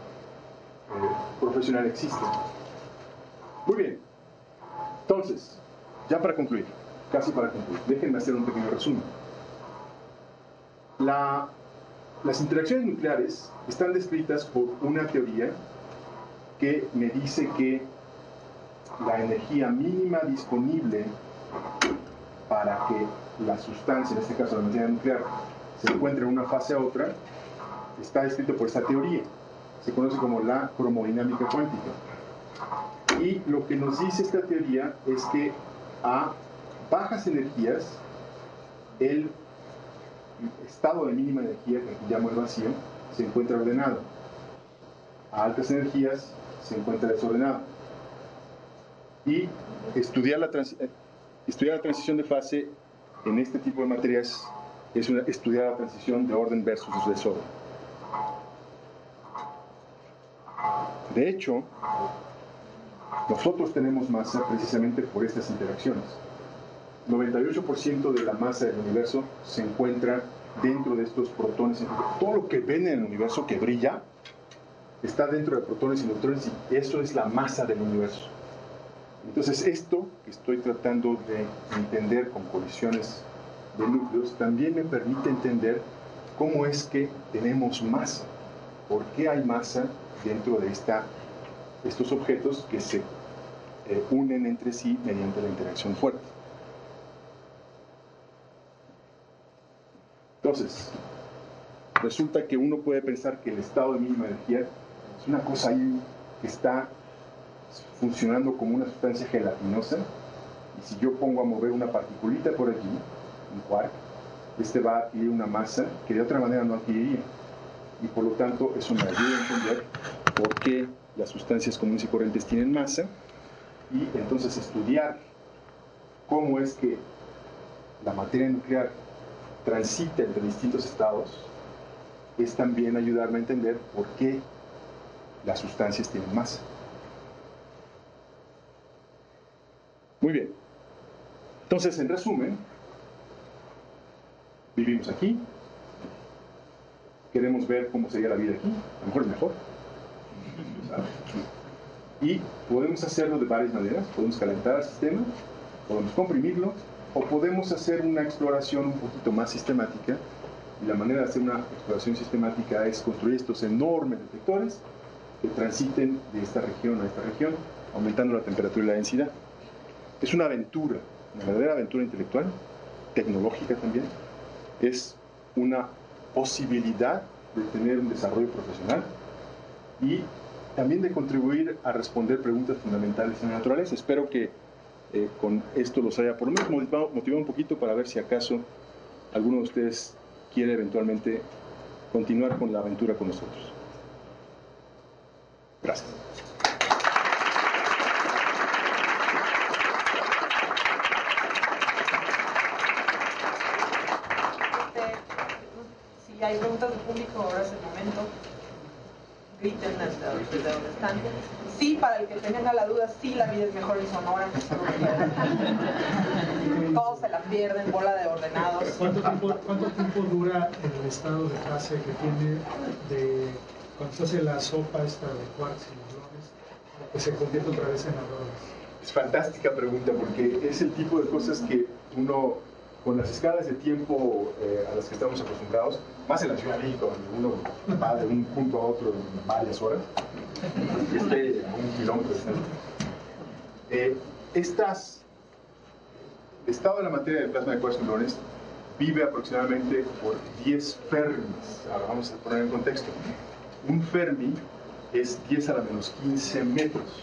profesional existen. Muy bien. Entonces, ya para concluir, casi para concluir, déjenme hacer un pequeño resumen. La, las interacciones nucleares están descritas por una teoría que me dice que la energía mínima disponible para que la sustancia, en este caso la materia nuclear, se encuentre de una fase a otra, está descrito por esta teoría. Se conoce como la cromodinámica cuántica. Y lo que nos dice esta teoría es que a bajas energías, el estado de mínima energía, que aquí llamo el vacío, se encuentra ordenado. A altas energías se encuentra desordenado. Y estudiar la, trans, estudiar la transición de fase en este tipo de materias es una, estudiar la transición de orden versus desorden. De hecho, nosotros tenemos masa precisamente por estas interacciones. noventa y ocho por ciento de la masa del universo se encuentra dentro de estos protones. Todo lo que ven en el universo que brilla está dentro de protones y neutrones, y eso es la masa del universo. Entonces, esto que estoy tratando de entender con colisiones de núcleos también me permite entender cómo es que tenemos masa, por qué hay masa dentro de esta, estos objetos que se eh, unen entre sí mediante la interacción fuerte. Entonces, resulta que uno puede pensar que el estado de mínima energía es una cosa ahí que está funcionando como una sustancia gelatinosa, y si yo pongo a mover una particulita por allí, un quark, este va a adquirir una masa que de otra manera no adquiriría, y por lo tanto eso me ayuda a entender por qué las sustancias comunes y corrientes tienen masa, y entonces estudiar cómo es que la materia nuclear transita entre distintos estados es también ayudarme a entender por qué las sustancias tienen masa. Muy bien. Entonces, en resumen, vivimos aquí, queremos ver cómo sería la vida aquí, a lo mejor es mejor, ¿sabes? Y podemos hacerlo de varias maneras. Podemos calentar al sistema, podemos comprimirlo, o podemos hacer una exploración un poquito más sistemática. Y la manera de hacer una exploración sistemática es construir estos enormes detectores que transiten de esta región a esta región aumentando la temperatura y la densidad. Es una aventura, una verdadera aventura intelectual, tecnológica también. Es una posibilidad de tener un desarrollo profesional y también de contribuir a responder preguntas fundamentales en la naturaleza. Espero que eh, con esto los haya por lo menos motivado, motivado un poquito para ver si acaso alguno de ustedes quiere eventualmente continuar con la aventura con nosotros. Gracias. Si hay preguntas del público, ahora es el momento. Griten desde, desde donde están. Sí, para el que tenga la duda, sí, la vida es mejor en Sonora. Todos se la pierden, bola de ordenados. ¿Cuánto tiempo, cuánto tiempo dura el estado de fase que tiene de cuando se hace la sopa esta de quarks y iones, que se convierte otra vez en hadrones? Es fantástica pregunta porque es el tipo de cosas que uno, con las escalas de tiempo eh, a las que estamos acostumbrados, más en la Ciudad de México, donde uno va de un punto a otro en varias horas, y esté a un kilómetro de distancia. Eh, estas, el estado de la materia del plasma de quarks y gluones vive aproximadamente por diez fermis. Ahora vamos a poner en contexto. Un fermi es diez a la menos quince metros.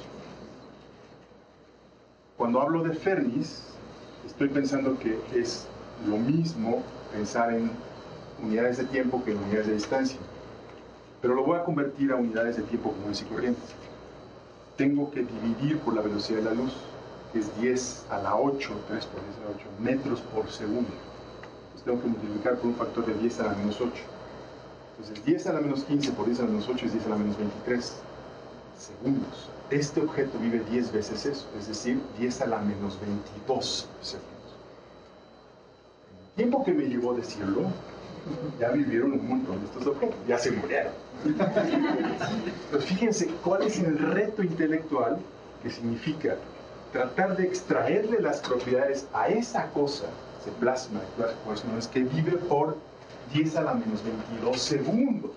Cuando hablo de fermis, estoy pensando que es lo mismo pensar en unidades de tiempo que en unidades de distancia. Pero lo voy a convertir a unidades de tiempo comunes y corrientes. Tengo que dividir por la velocidad de la luz, que es diez a la ocho, tres por diez a la ocho metros por segundo. Entonces tengo que multiplicar por un factor de diez a la menos ocho. Entonces diez a la menos quince por diez a la menos ocho es diez a la menos veintitrés segundos. Este objeto vive diez veces eso, es decir, diez a la menos veintidós segundos. En el tiempo que me llevó a decirlo, ya vivieron un montón de estos objetos, ya se murieron. Pero fíjense cuál es el reto intelectual que significa tratar de extraerle las propiedades a esa cosa, ese plasma que vive por diez a la menos veintidós segundos.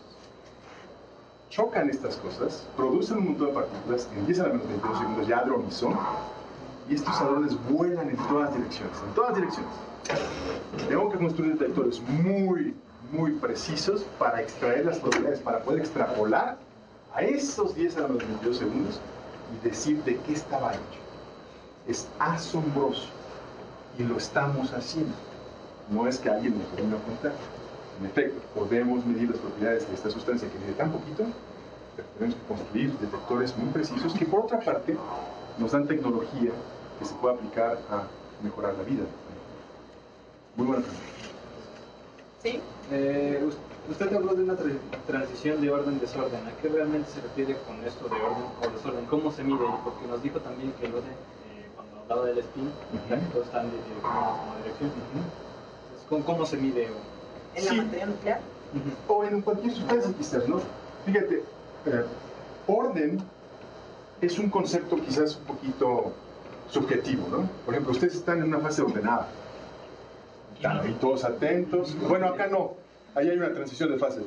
Chocan estas cosas, producen un montón de partículas en diez a la menos veintidós segundos, ya hadronizó, y estos hadrones vuelan en todas direcciones, en todas direcciones. Tengo que construir detectores muy, muy precisos para extraer las propiedades, para poder extrapolar a esos diez a la menos veintidós segundos y decir de qué estaba hecho. Es asombroso y lo estamos haciendo. No es que alguien nos lo venga a contar. En efecto, podemos medir las propiedades de esta sustancia que mide tan poquito, pero tenemos que construir detectores muy precisos que, por otra parte, nos dan tecnología que se puede aplicar a mejorar la vida. Muy buena pregunta. ¿Sí? Eh, usted habló de una tra transición de orden-desorden. ¿A qué realmente se refiere con esto de orden o desorden? ¿Cómo se mide? Porque nos dijo también que el orden, eh, cuando hablaba del spin, uh-huh. que todos están de dirección a la misma dirección. Uh-huh. ¿Cómo, ¿Cómo se mide? ¿En la sí. materia nuclear? Uh-huh. O en cualquier sustancia quizás, ¿no? Fíjate, eh, orden es un concepto quizás un poquito subjetivo, ¿no? Por ejemplo, ustedes están en una fase ordenada. Están ahí todos atentos. Bueno, acá no. Ahí hay una transición de fases.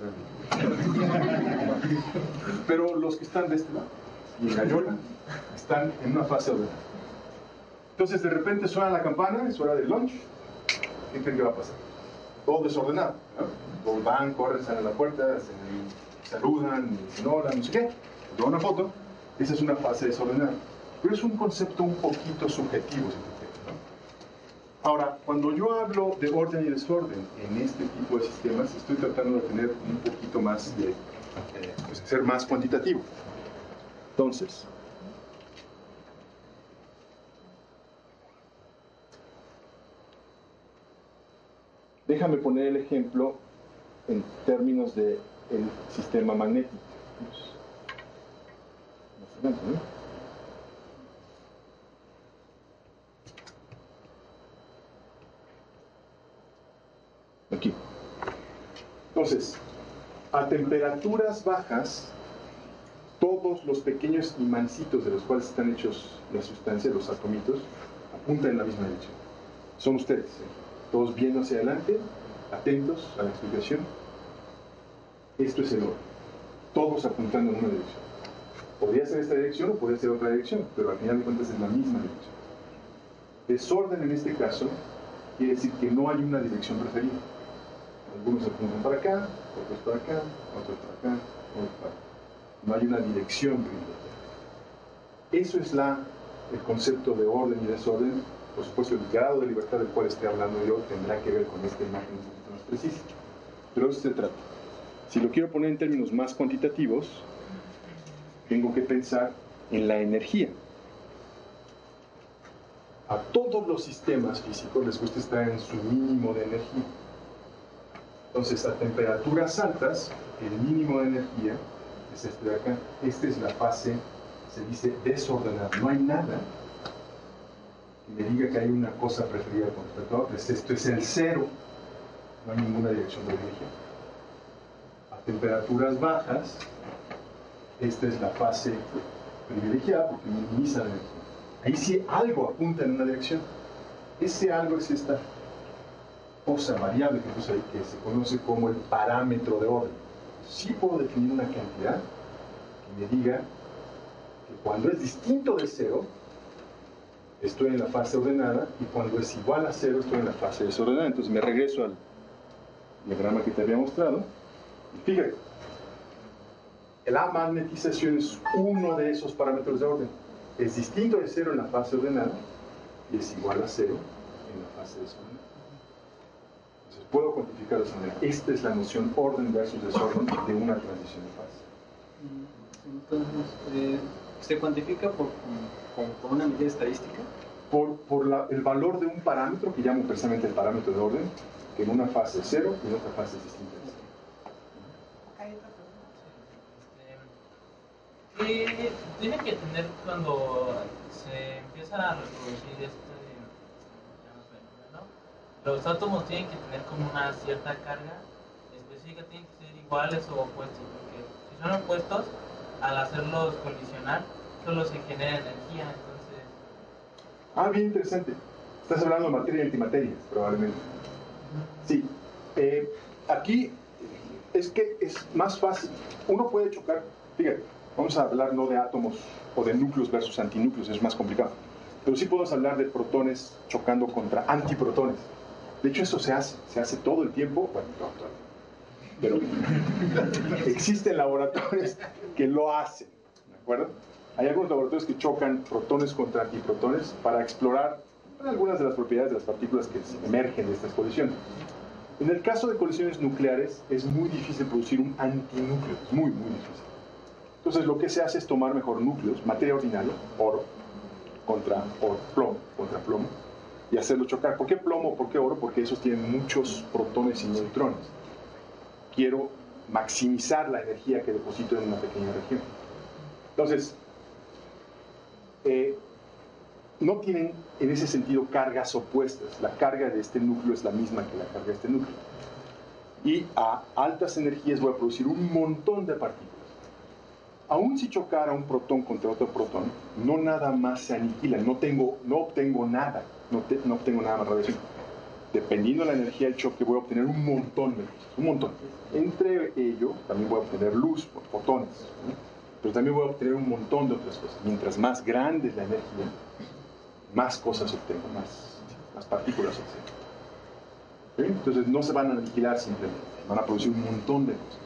Pero los que están de este lado y en Gallola están en una fase ordenada. Entonces, de repente suena la campana, es hora del lunch. ¿Qué creen que va a pasar? Todo desordenado, ¿no? Todos van, corren, salen a la puerta, se saludan, se hola, no sé qué. Toman una foto. Esa es una fase desordenada. Pero es un concepto un poquito subjetivo, si te fijas, ¿no? Ahora, cuando yo hablo de orden y desorden en este tipo de sistemas, estoy tratando de tener un poquito más de, eh, pues, ser más cuantitativo. Entonces, déjame poner el ejemplo en términos del sistema magnético. ¿No? Aquí. Entonces, a temperaturas bajas, todos los pequeños imancitos de los cuales están hechos las sustancias, los atomitos, apuntan en la misma dirección. Son ustedes, ¿eh? Todos viendo hacia adelante, atentos a la explicación. Esto es el orden. Todos apuntando en una dirección. Podría ser esta dirección o podría ser otra dirección, pero al final de cuentas es la misma dirección. Desorden en este caso quiere decir que no hay una dirección preferida. Algunos se apuntan para acá, otros para acá, otros para acá, otros para acá. No hay una dirección privilegiada. Eso es la, el concepto de orden y desorden. Por supuesto, el grado de libertad del cual estoy hablando yo tendrá que ver con esta imagen un poquito más precisa. Pero de eso se trata. Si lo quiero poner en términos más cuantitativos, tengo que pensar en la energía. A todos los sistemas físicos les gusta estar en su mínimo de energía. Entonces, a temperaturas altas, el mínimo de energía es este de acá. Esta es la fase, se dice desordenada. No hay nada que me diga que hay una cosa preferida con respecto a otra. Esto es el cero. No hay ninguna dirección de energía. A temperaturas bajas, esta es la fase privilegiada porque minimiza la energía. Ahí sí algo apunta en una dirección. Ese algo es esta cosa variable que puse ahí, que se conoce como el parámetro de orden. Sí puedo definir una cantidad que me diga que cuando es distinto de cero, estoy en la fase ordenada, y cuando es igual a cero, estoy en la fase desordenada. Entonces me regreso al diagrama que te había mostrado, y fíjate, la magnetización es uno de esos parámetros de orden. Es distinto de cero en la fase ordenada, y es igual a cero en la fase desordenada. Entonces puedo cuantificar de esa manera. Esta es la noción orden versus desorden de una transición de fase. Entonces, eh, ¿se cuantifica por, por, por una medida estadística? Por, por la, el valor de un parámetro, que llamo precisamente el parámetro de orden, que en una fase es cero y en otra fase es distinta. ¿Hay otra pregunta? ¿Qué tiene que tener cuando se empieza a reproducir este fenómeno? Los átomos tienen que tener como una cierta carga específica, tienen que ser iguales o opuestos, porque si son opuestos, al hacerlos colisionar, solo se genera energía, entonces... Ah, bien interesante. Estás hablando de materia y antimateria, probablemente. Sí. Eh, aquí es que es más fácil. Uno puede chocar, fíjate, vamos a hablar no de átomos o de núcleos versus antinúcleos, es más complicado. Pero sí podemos hablar de protones chocando contra antiprotones. De hecho, eso se hace, se hace todo el tiempo, bueno, todo, todo. Pero existen laboratorios que lo hacen, ¿de acuerdo? Hay algunos laboratorios que chocan protones contra antiprotones para explorar algunas de las propiedades de las partículas que emergen de estas colisiones. En el caso de colisiones nucleares es muy difícil producir un antinúcleo, es muy, muy difícil. Entonces lo que se hace es tomar mejor núcleos, materia ordinaria, oro, contra oro, plomo, contra plomo, y hacerlo chocar. ¿Por qué plomo? ¿Por qué oro? Porque esos tienen muchos protones y neutrones. Quiero maximizar la energía que deposito en una pequeña región. Entonces, eh, no tienen en ese sentido cargas opuestas. La carga de este núcleo es la misma que la carga de este núcleo. Y a altas energías voy a producir un montón de partículas. Aún si chocara un protón contra otro protón, no nada más se aniquilan, no, tengo, no obtengo nada, no, te, no obtengo nada más radiación. Dependiendo de la energía del choque, voy a obtener un montón de cosas, un montón. Entre ellos, también voy a obtener luz por fotones, ¿no? Pero también voy a obtener un montón de otras cosas. Mientras más grande es la energía, más cosas obtengo, más, más partículas obtengo. ¿Sí? Entonces no se van a aniquilar simplemente, van a producir un montón de cosas.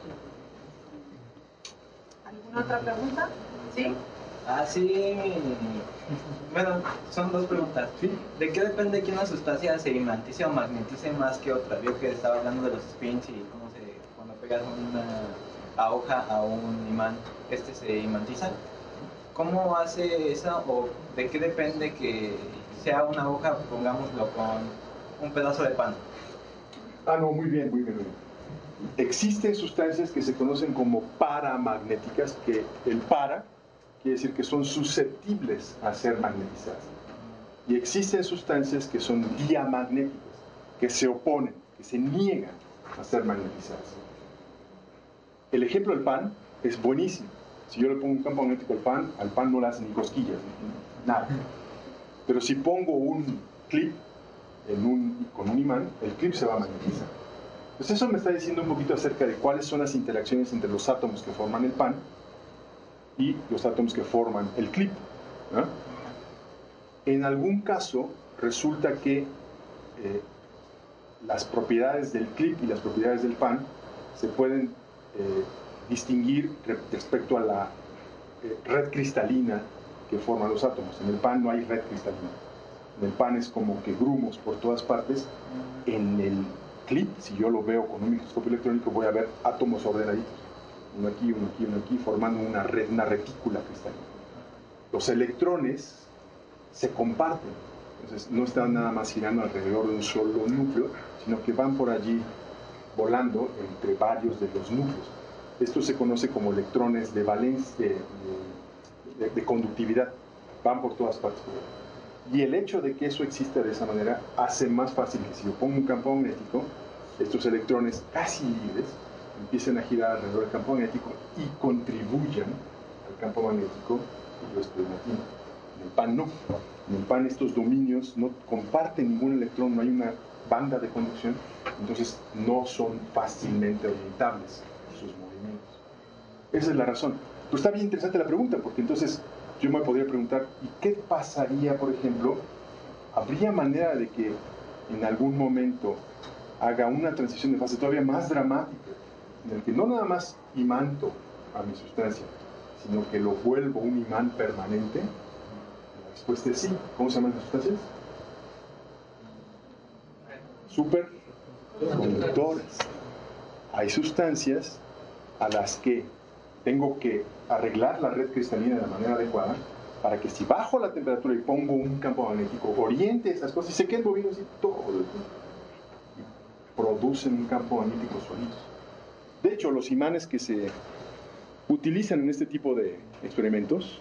¿Alguna otra pregunta? ¿Sí? Ah, sí. Bueno, son dos preguntas. ¿Sí? ¿De qué depende que una sustancia se imantice o magnetice más que otra? Vio que estaba hablando de los spins y cómo se, cuando pegas una aguja a un imán, este se imantiza. ¿Cómo hace eso o de qué depende que sea una aguja, pongámoslo, con un pedazo de pan? Ah, no, muy bien, muy bien, muy bien. Existen sustancias que se conocen como paramagnéticas, que el para quiere decir que son susceptibles a ser magnetizadas. Y existen sustancias que son diamagnéticas, que se oponen, que se niegan a ser magnetizadas. El ejemplo del pan es buenísimo. Si yo le pongo un campo magnético al pan, al pan no le hacen ni cosquillas, nada. Pero si pongo un clip en un, con un imán, el clip se va a magnetizar. Entonces eso me está diciendo un poquito acerca de cuáles son las interacciones entre los átomos que forman el pan y los átomos que forman el clip, ¿no? En algún caso resulta que eh, las propiedades del clip y las propiedades del pan se pueden eh, distinguir respecto a la eh, red cristalina que forman los átomos. En el pan no hay red cristalina. En el pan es como que grumos por todas partes. En el clip, si yo lo veo con un microscopio electrónico, voy a ver átomos ordenaditos. Uno aquí, uno aquí, uno aquí, formando una red, una retícula cristalina. Los electrones se comparten. Entonces no están nada más girando alrededor de un solo núcleo, sino que van por allí volando entre varios de los núcleos. Esto se conoce como electrones de valencia, de, de, de conductividad. Van por todas partes. Y el hecho de que eso exista de esa manera hace más fácil que si yo pongo un campo magnético, estos electrones casi libres empiecen a girar alrededor del campo magnético y contribuyan al campo magnético que yo estoy metiendo. En el pan no. En el pan estos dominios no comparten ningún electrón, no hay una banda de conducción, entonces no son fácilmente orientables sus movimientos. Esa es la razón. Pero está bien interesante la pregunta, porque entonces yo me podría preguntar, ¿y qué pasaría, por ejemplo? ¿Habría manera de que en algún momento haga una transición de fase todavía más dramática, en el que no nada más imanto a mi sustancia, sino que lo vuelvo un imán permanente? La respuesta es sí. ¿Cómo se llaman las sustancias? Superconductores. Hay sustancias a las que tengo que arreglar la red cristalina de la manera adecuada para que si bajo la temperatura y pongo un campo magnético, oriente esas cosas y se queden moviendo así todo el tiempo. Producen un campo magnético solitos. De hecho, los imanes que se utilizan en este tipo de experimentos,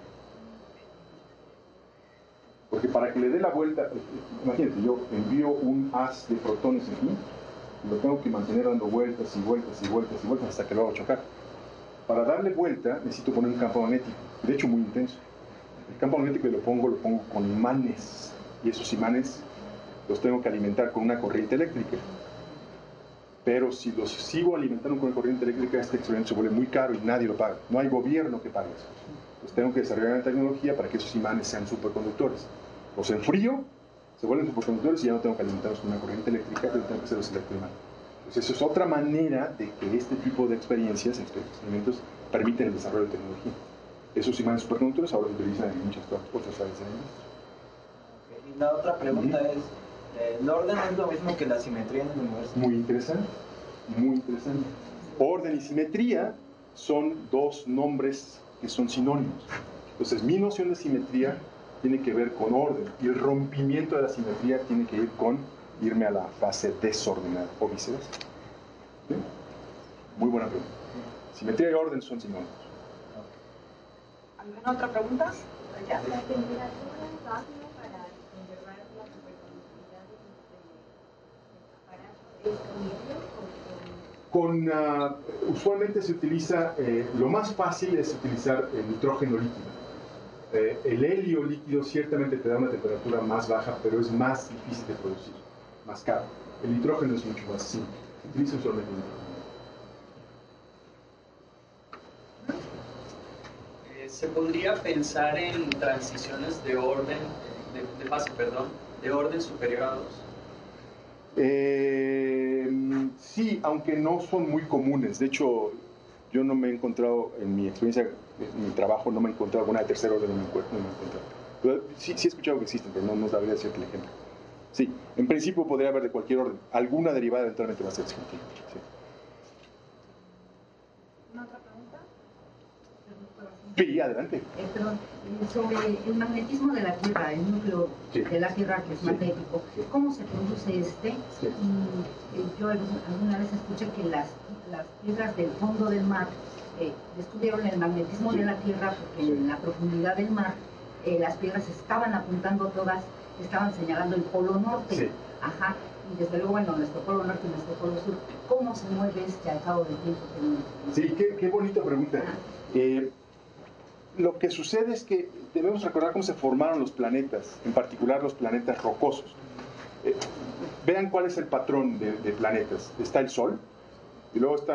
porque para que le dé la vuelta, imagínate, yo envío un haz de protones aquí y lo tengo que mantener dando vueltas y vueltas y vueltas y vueltas hasta que lo hago chocar. Para darle vuelta necesito poner un campo magnético, de hecho muy intenso. El campo magnético que lo pongo, lo pongo con imanes, y esos imanes los tengo que alimentar con una corriente eléctrica. Pero si los sigo alimentando con corriente eléctrica, este experimento se vuelve muy caro y nadie lo paga. No hay gobierno que pague eso. Entonces tengo que desarrollar una tecnología para que esos imanes sean superconductores. Los enfrío, se vuelven superconductores y ya no tengo que alimentarlos con una corriente eléctrica, pero tengo que hacerlos electroimanes. Entonces eso es otra manera de que este tipo de experiencias, experimentos, permiten el desarrollo de tecnología. Esos imanes superconductores ahora se utilizan en muchas otras áreas de la industria. Y la otra pregunta es, ¿el orden es lo mismo que la simetría en el universo? Muy interesante, muy interesante. Orden y simetría son dos nombres que son sinónimos. Entonces, mi noción de simetría tiene que ver con orden, y el rompimiento de la simetría tiene que ir con irme a la fase desordenada, o viceversa. ¿Sí? Muy buena pregunta. Simetría y orden son sinónimos. ¿Alguna otra pregunta? ¿Allá? ¿La temperatura baja para conservar la superconductividad del aparato es con hielo o Con, uh, usualmente se utiliza, eh, lo más fácil es utilizar el nitrógeno líquido. Eh, el helio líquido ciertamente te da una temperatura más baja, pero es más difícil de producir, más caro. El nitrógeno es mucho más simple. Se utiliza usualmente el nitrógeno. Eh, ¿Se podría pensar en transiciones de orden, de, de fase, perdón, de orden superior a dos? Eh, sí, aunque no son muy comunes. De hecho, yo no me he encontrado, en mi experiencia, en mi trabajo, no me he encontrado alguna de tercer orden, no me, encuentro, no me he encontrado. Pero sí, sí he escuchado que existen, pero no, no sabría decirte el ejemplo. Sí, en principio podría haber de cualquier orden. Alguna derivada eventualmente va a ser discontinua. Sí. ¿Una otra pregunta? Sí, adelante. Eh, perdón, sobre el magnetismo de la Tierra, el núcleo Sí. de la Tierra que es Sí. magnético, Sí. ¿cómo se produce este? Sí. Y eh, yo alguna vez escuché que las, las piedras del fondo del mar eh, descubrieron el magnetismo Sí. de la Tierra porque Sí. en la profundidad del mar eh, las piedras estaban apuntando todas, estaban señalando el polo norte. Sí. Ajá. Y desde luego, bueno, nuestro polo norte y nuestro polo sur, ¿cómo se mueve este al cabo del tiempo? Sí, qué, qué bonita pregunta. Eh, lo que sucede es que debemos recordar cómo se formaron los planetas, en particular los planetas rocosos. Eh, vean cuál es el patrón de, de planetas. Está el Sol, y luego están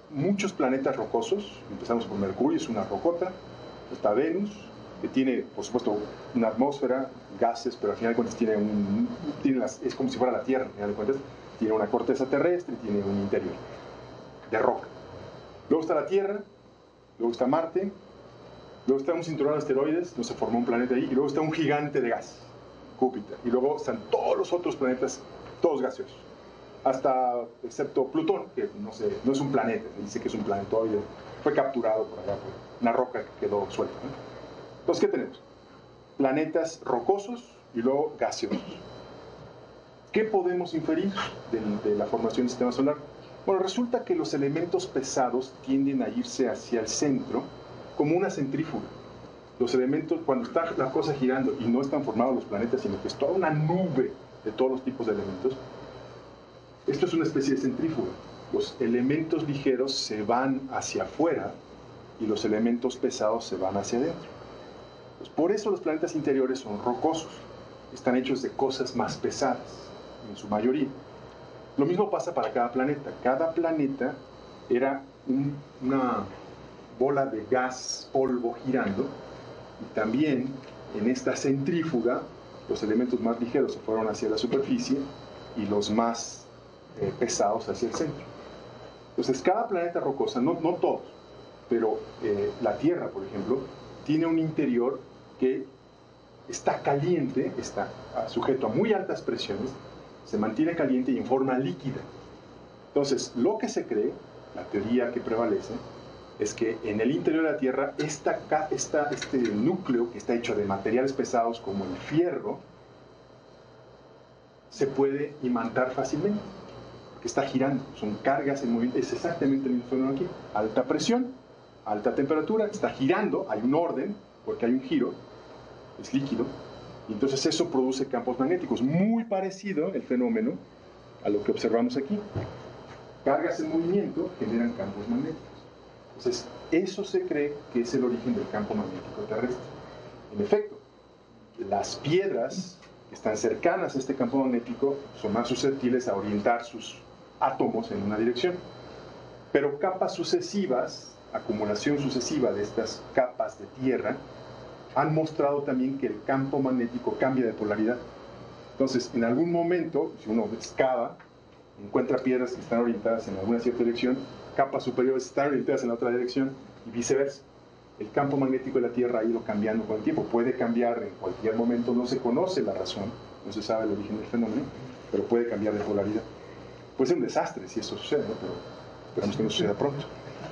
muchos planetas rocosos. Empezamos con Mercurio, es una rocota. Está Venus, que tiene, por supuesto, una atmósfera, gases, pero al final de cuentas tiene un, tiene las, es como si fuera la Tierra, al final de cuentas. Tiene una corteza terrestre y tiene un interior de roca. Luego está la Tierra, luego está Marte, luego está un cinturón de asteroides, no se formó un planeta ahí, y luego está un gigante de gas, Júpiter. Y luego están todos los otros planetas, todos gaseosos. Hasta, excepto Plutón, que no, sé, no es un planeta, se dice que es un planetoide, fue capturado por allá por una roca que quedó suelta, ¿no? Entonces, ¿qué tenemos? Planetas rocosos y luego gaseosos. ¿Qué podemos inferir de, de la formación del sistema solar? Bueno, resulta que los elementos pesados tienden a irse hacia el centro como una centrífuga. Los elementos, cuando está la cosa girando y no están formados los planetas, sino que es toda una nube de todos los tipos de elementos, esto es una especie de centrífuga. Los elementos ligeros se van hacia afuera y los elementos pesados se van hacia adentro. Pues por eso los planetas interiores son rocosos. Están hechos de cosas más pesadas, en su mayoría. Lo mismo pasa para cada planeta. Cada planeta era un, una bola de gas, polvo girando, y también en esta centrífuga los elementos más ligeros se fueron hacia la superficie y los más eh, pesados hacia el centro. Entonces cada planeta rocosa, no, no todos, pero eh, la Tierra, por ejemplo, tiene un interior que está caliente, está sujeto a muy altas presiones, se mantiene caliente y en forma líquida. Entonces, lo que se cree, la teoría que prevalece, es que en el interior de la Tierra, esta, esta, este núcleo que está hecho de materiales pesados como el fierro, se puede imantar fácilmente, porque está girando, son cargas en movimiento, es exactamente el mismo fenómeno aquí, alta presión, alta temperatura, está girando, hay un orden, porque hay un giro, es líquido, y entonces eso produce campos magnéticos, muy parecido el fenómeno a lo que observamos aquí. Cargas en movimiento generan campos magnéticos. Entonces, eso se cree que es el origen del campo magnético terrestre. En efecto, las piedras que están cercanas a este campo magnético son más susceptibles a orientar sus átomos en una dirección. Pero capas sucesivas, acumulación sucesiva de estas capas de tierra, han mostrado también que el campo magnético cambia de polaridad. Entonces, en algún momento, si uno excava, encuentra piedras que están orientadas en alguna cierta dirección, capas superiores están orientadas en la otra dirección y viceversa. El campo magnético de la Tierra ha ido cambiando con el tiempo. Puede cambiar en cualquier momento, no se conoce la razón, no se sabe el origen del fenómeno, pero puede cambiar de polaridad. Puede ser un desastre si eso sucede, ¿no? Pero esperamos que no suceda pronto.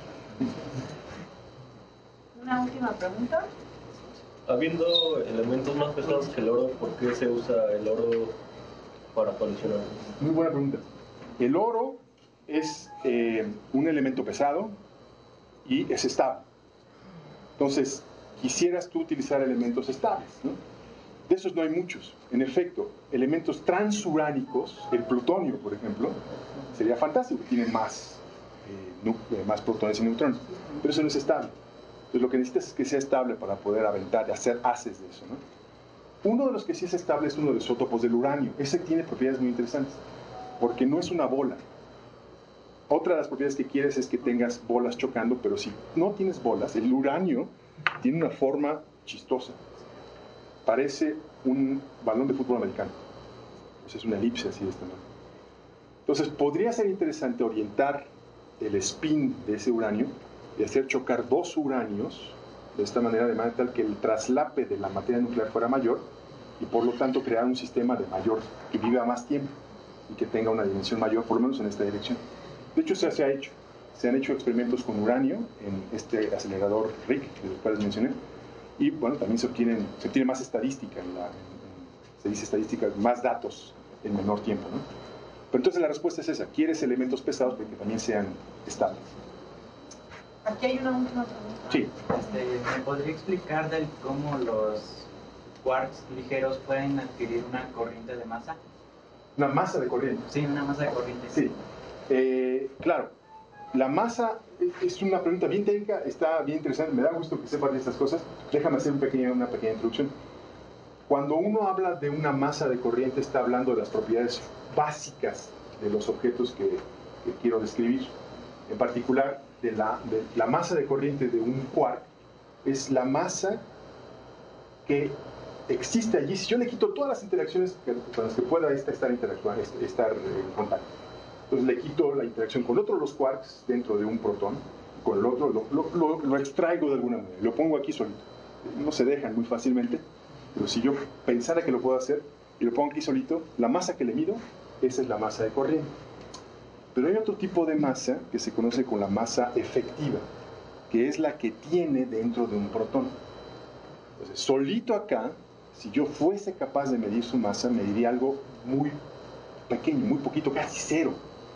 Una última pregunta. Habiendo elementos más pesados que el oro, ¿por qué se usa el oro para colisionar? Muy buena pregunta. El oro es eh, un elemento pesado y es estable. Entonces, quisieras tú utilizar elementos estables, ¿no? De esos no hay muchos. En efecto, elementos transuránicos, el plutonio, por ejemplo, sería fantástico, tiene más, eh, más protones y neutrones, pero eso no es estable. Entonces, lo que necesitas es que sea estable para poder aventar y hacer haces de eso, ¿no? Uno de los que sí es estable es uno de los isótopos del uranio. Ese tiene propiedades muy interesantes, porque no es una bola. Otra de las propiedades que quieres es que tengas bolas chocando, pero si no tienes bolas, el uranio tiene una forma chistosa. Parece un balón de fútbol americano. Pues es una elipse así de esta manera. Entonces, podría ser interesante orientar el spin de ese uranio y hacer chocar dos uranios de esta manera, de manera tal que el traslape de la materia nuclear fuera mayor y por lo tanto crear un sistema de mayor, que viva más tiempo y que tenga una dimensión mayor, por lo menos en esta dirección. De hecho, se ha hecho. Se han hecho experimentos con uranio en este acelerador R I C, de los cuales mencioné, y bueno, también se, obtienen, se obtiene más estadística, en la, en, en, se dice estadística, más datos en menor tiempo, ¿no? Pero entonces la respuesta es esa, quieres elementos pesados pero que también sean estables. Aquí hay una última pregunta. Sí. Este, ¿Me podría explicar del cómo los quarks ligeros pueden adquirir una corriente de masa? Una masa de corriente. Sí, una masa de corriente. Sí. Eh, claro, la masa es una pregunta bien técnica, está bien interesante, me da gusto que sepas de estas cosas. Déjame hacer un pequeño, una pequeña introducción. Cuando uno habla de una masa de corriente, está hablando de las propiedades básicas de los objetos que, que quiero describir. en particular de la, de la masa de corriente de un quark, es la masa que existe allí. Si yo le quito todas las interacciones que, con las que pueda esta estar interactuando, estar en contacto, entonces le quito la interacción con otro de los quarks dentro de un protón, con el otro lo, lo, lo, lo extraigo de alguna manera, lo pongo aquí solito. No se dejan muy fácilmente, pero si yo pensara que lo puedo hacer y lo pongo aquí solito, la masa que le mido, esa es la masa de corriente. Pero hay otro tipo de masa que se conoce como la masa efectiva, que es la que tiene dentro de un protón. Entonces, solito acá, si yo fuese capaz de medir su masa, mediría algo muy pequeño, muy poquito, casi cero.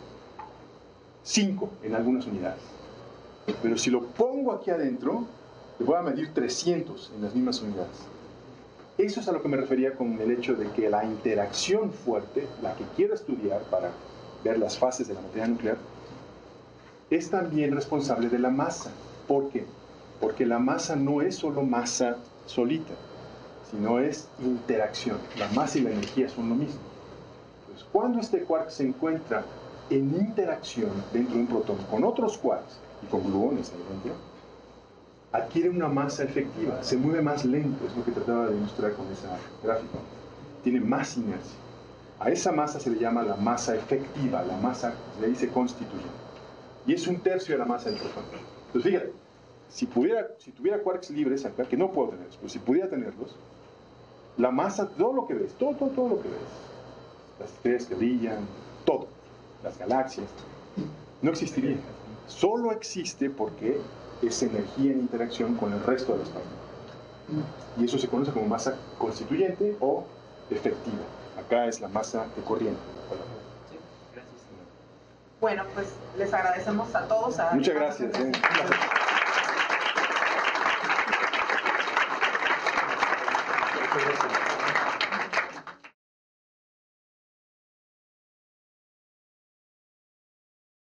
cinco en algunas unidades. Pero si lo pongo aquí adentro, le voy a medir trescientos en las mismas unidades. Eso es a lo que me refería con el hecho de que la interacción fuerte, la que quiero estudiar para ver las fases de la materia nuclear, es también responsable de la masa. ¿Por qué? Porque la masa no es solo masa solita, sino es interacción. La masa y la energía son lo mismo. Entonces, cuando este quark se encuentra en interacción dentro de un protón con otros quarks y con gluones ahí dentro, adquiere una masa efectiva, se mueve más lento, es lo que trataba de ilustrar con esa gráfica. Tiene más inercia. A esa masa se le llama la masa efectiva, la masa, se le dice constituyente. Y es un tercio de la masa del protón. Entonces, fíjate, si, pudiera, si tuviera quarks libres acá, que no puedo tenerlos, pero si pudiera tenerlos, la masa, todo lo que ves, todo, todo, todo lo que ves, las estrellas que brillan, todo, las galaxias, no existiría. Solo existe porque es energía en interacción con el resto del espacio. Y eso se conoce como masa constituyente o efectiva. Acá es la masa de corriente. Bueno, pues les agradecemos a todos. A Muchas gracias. ¿eh? Muchas gracias.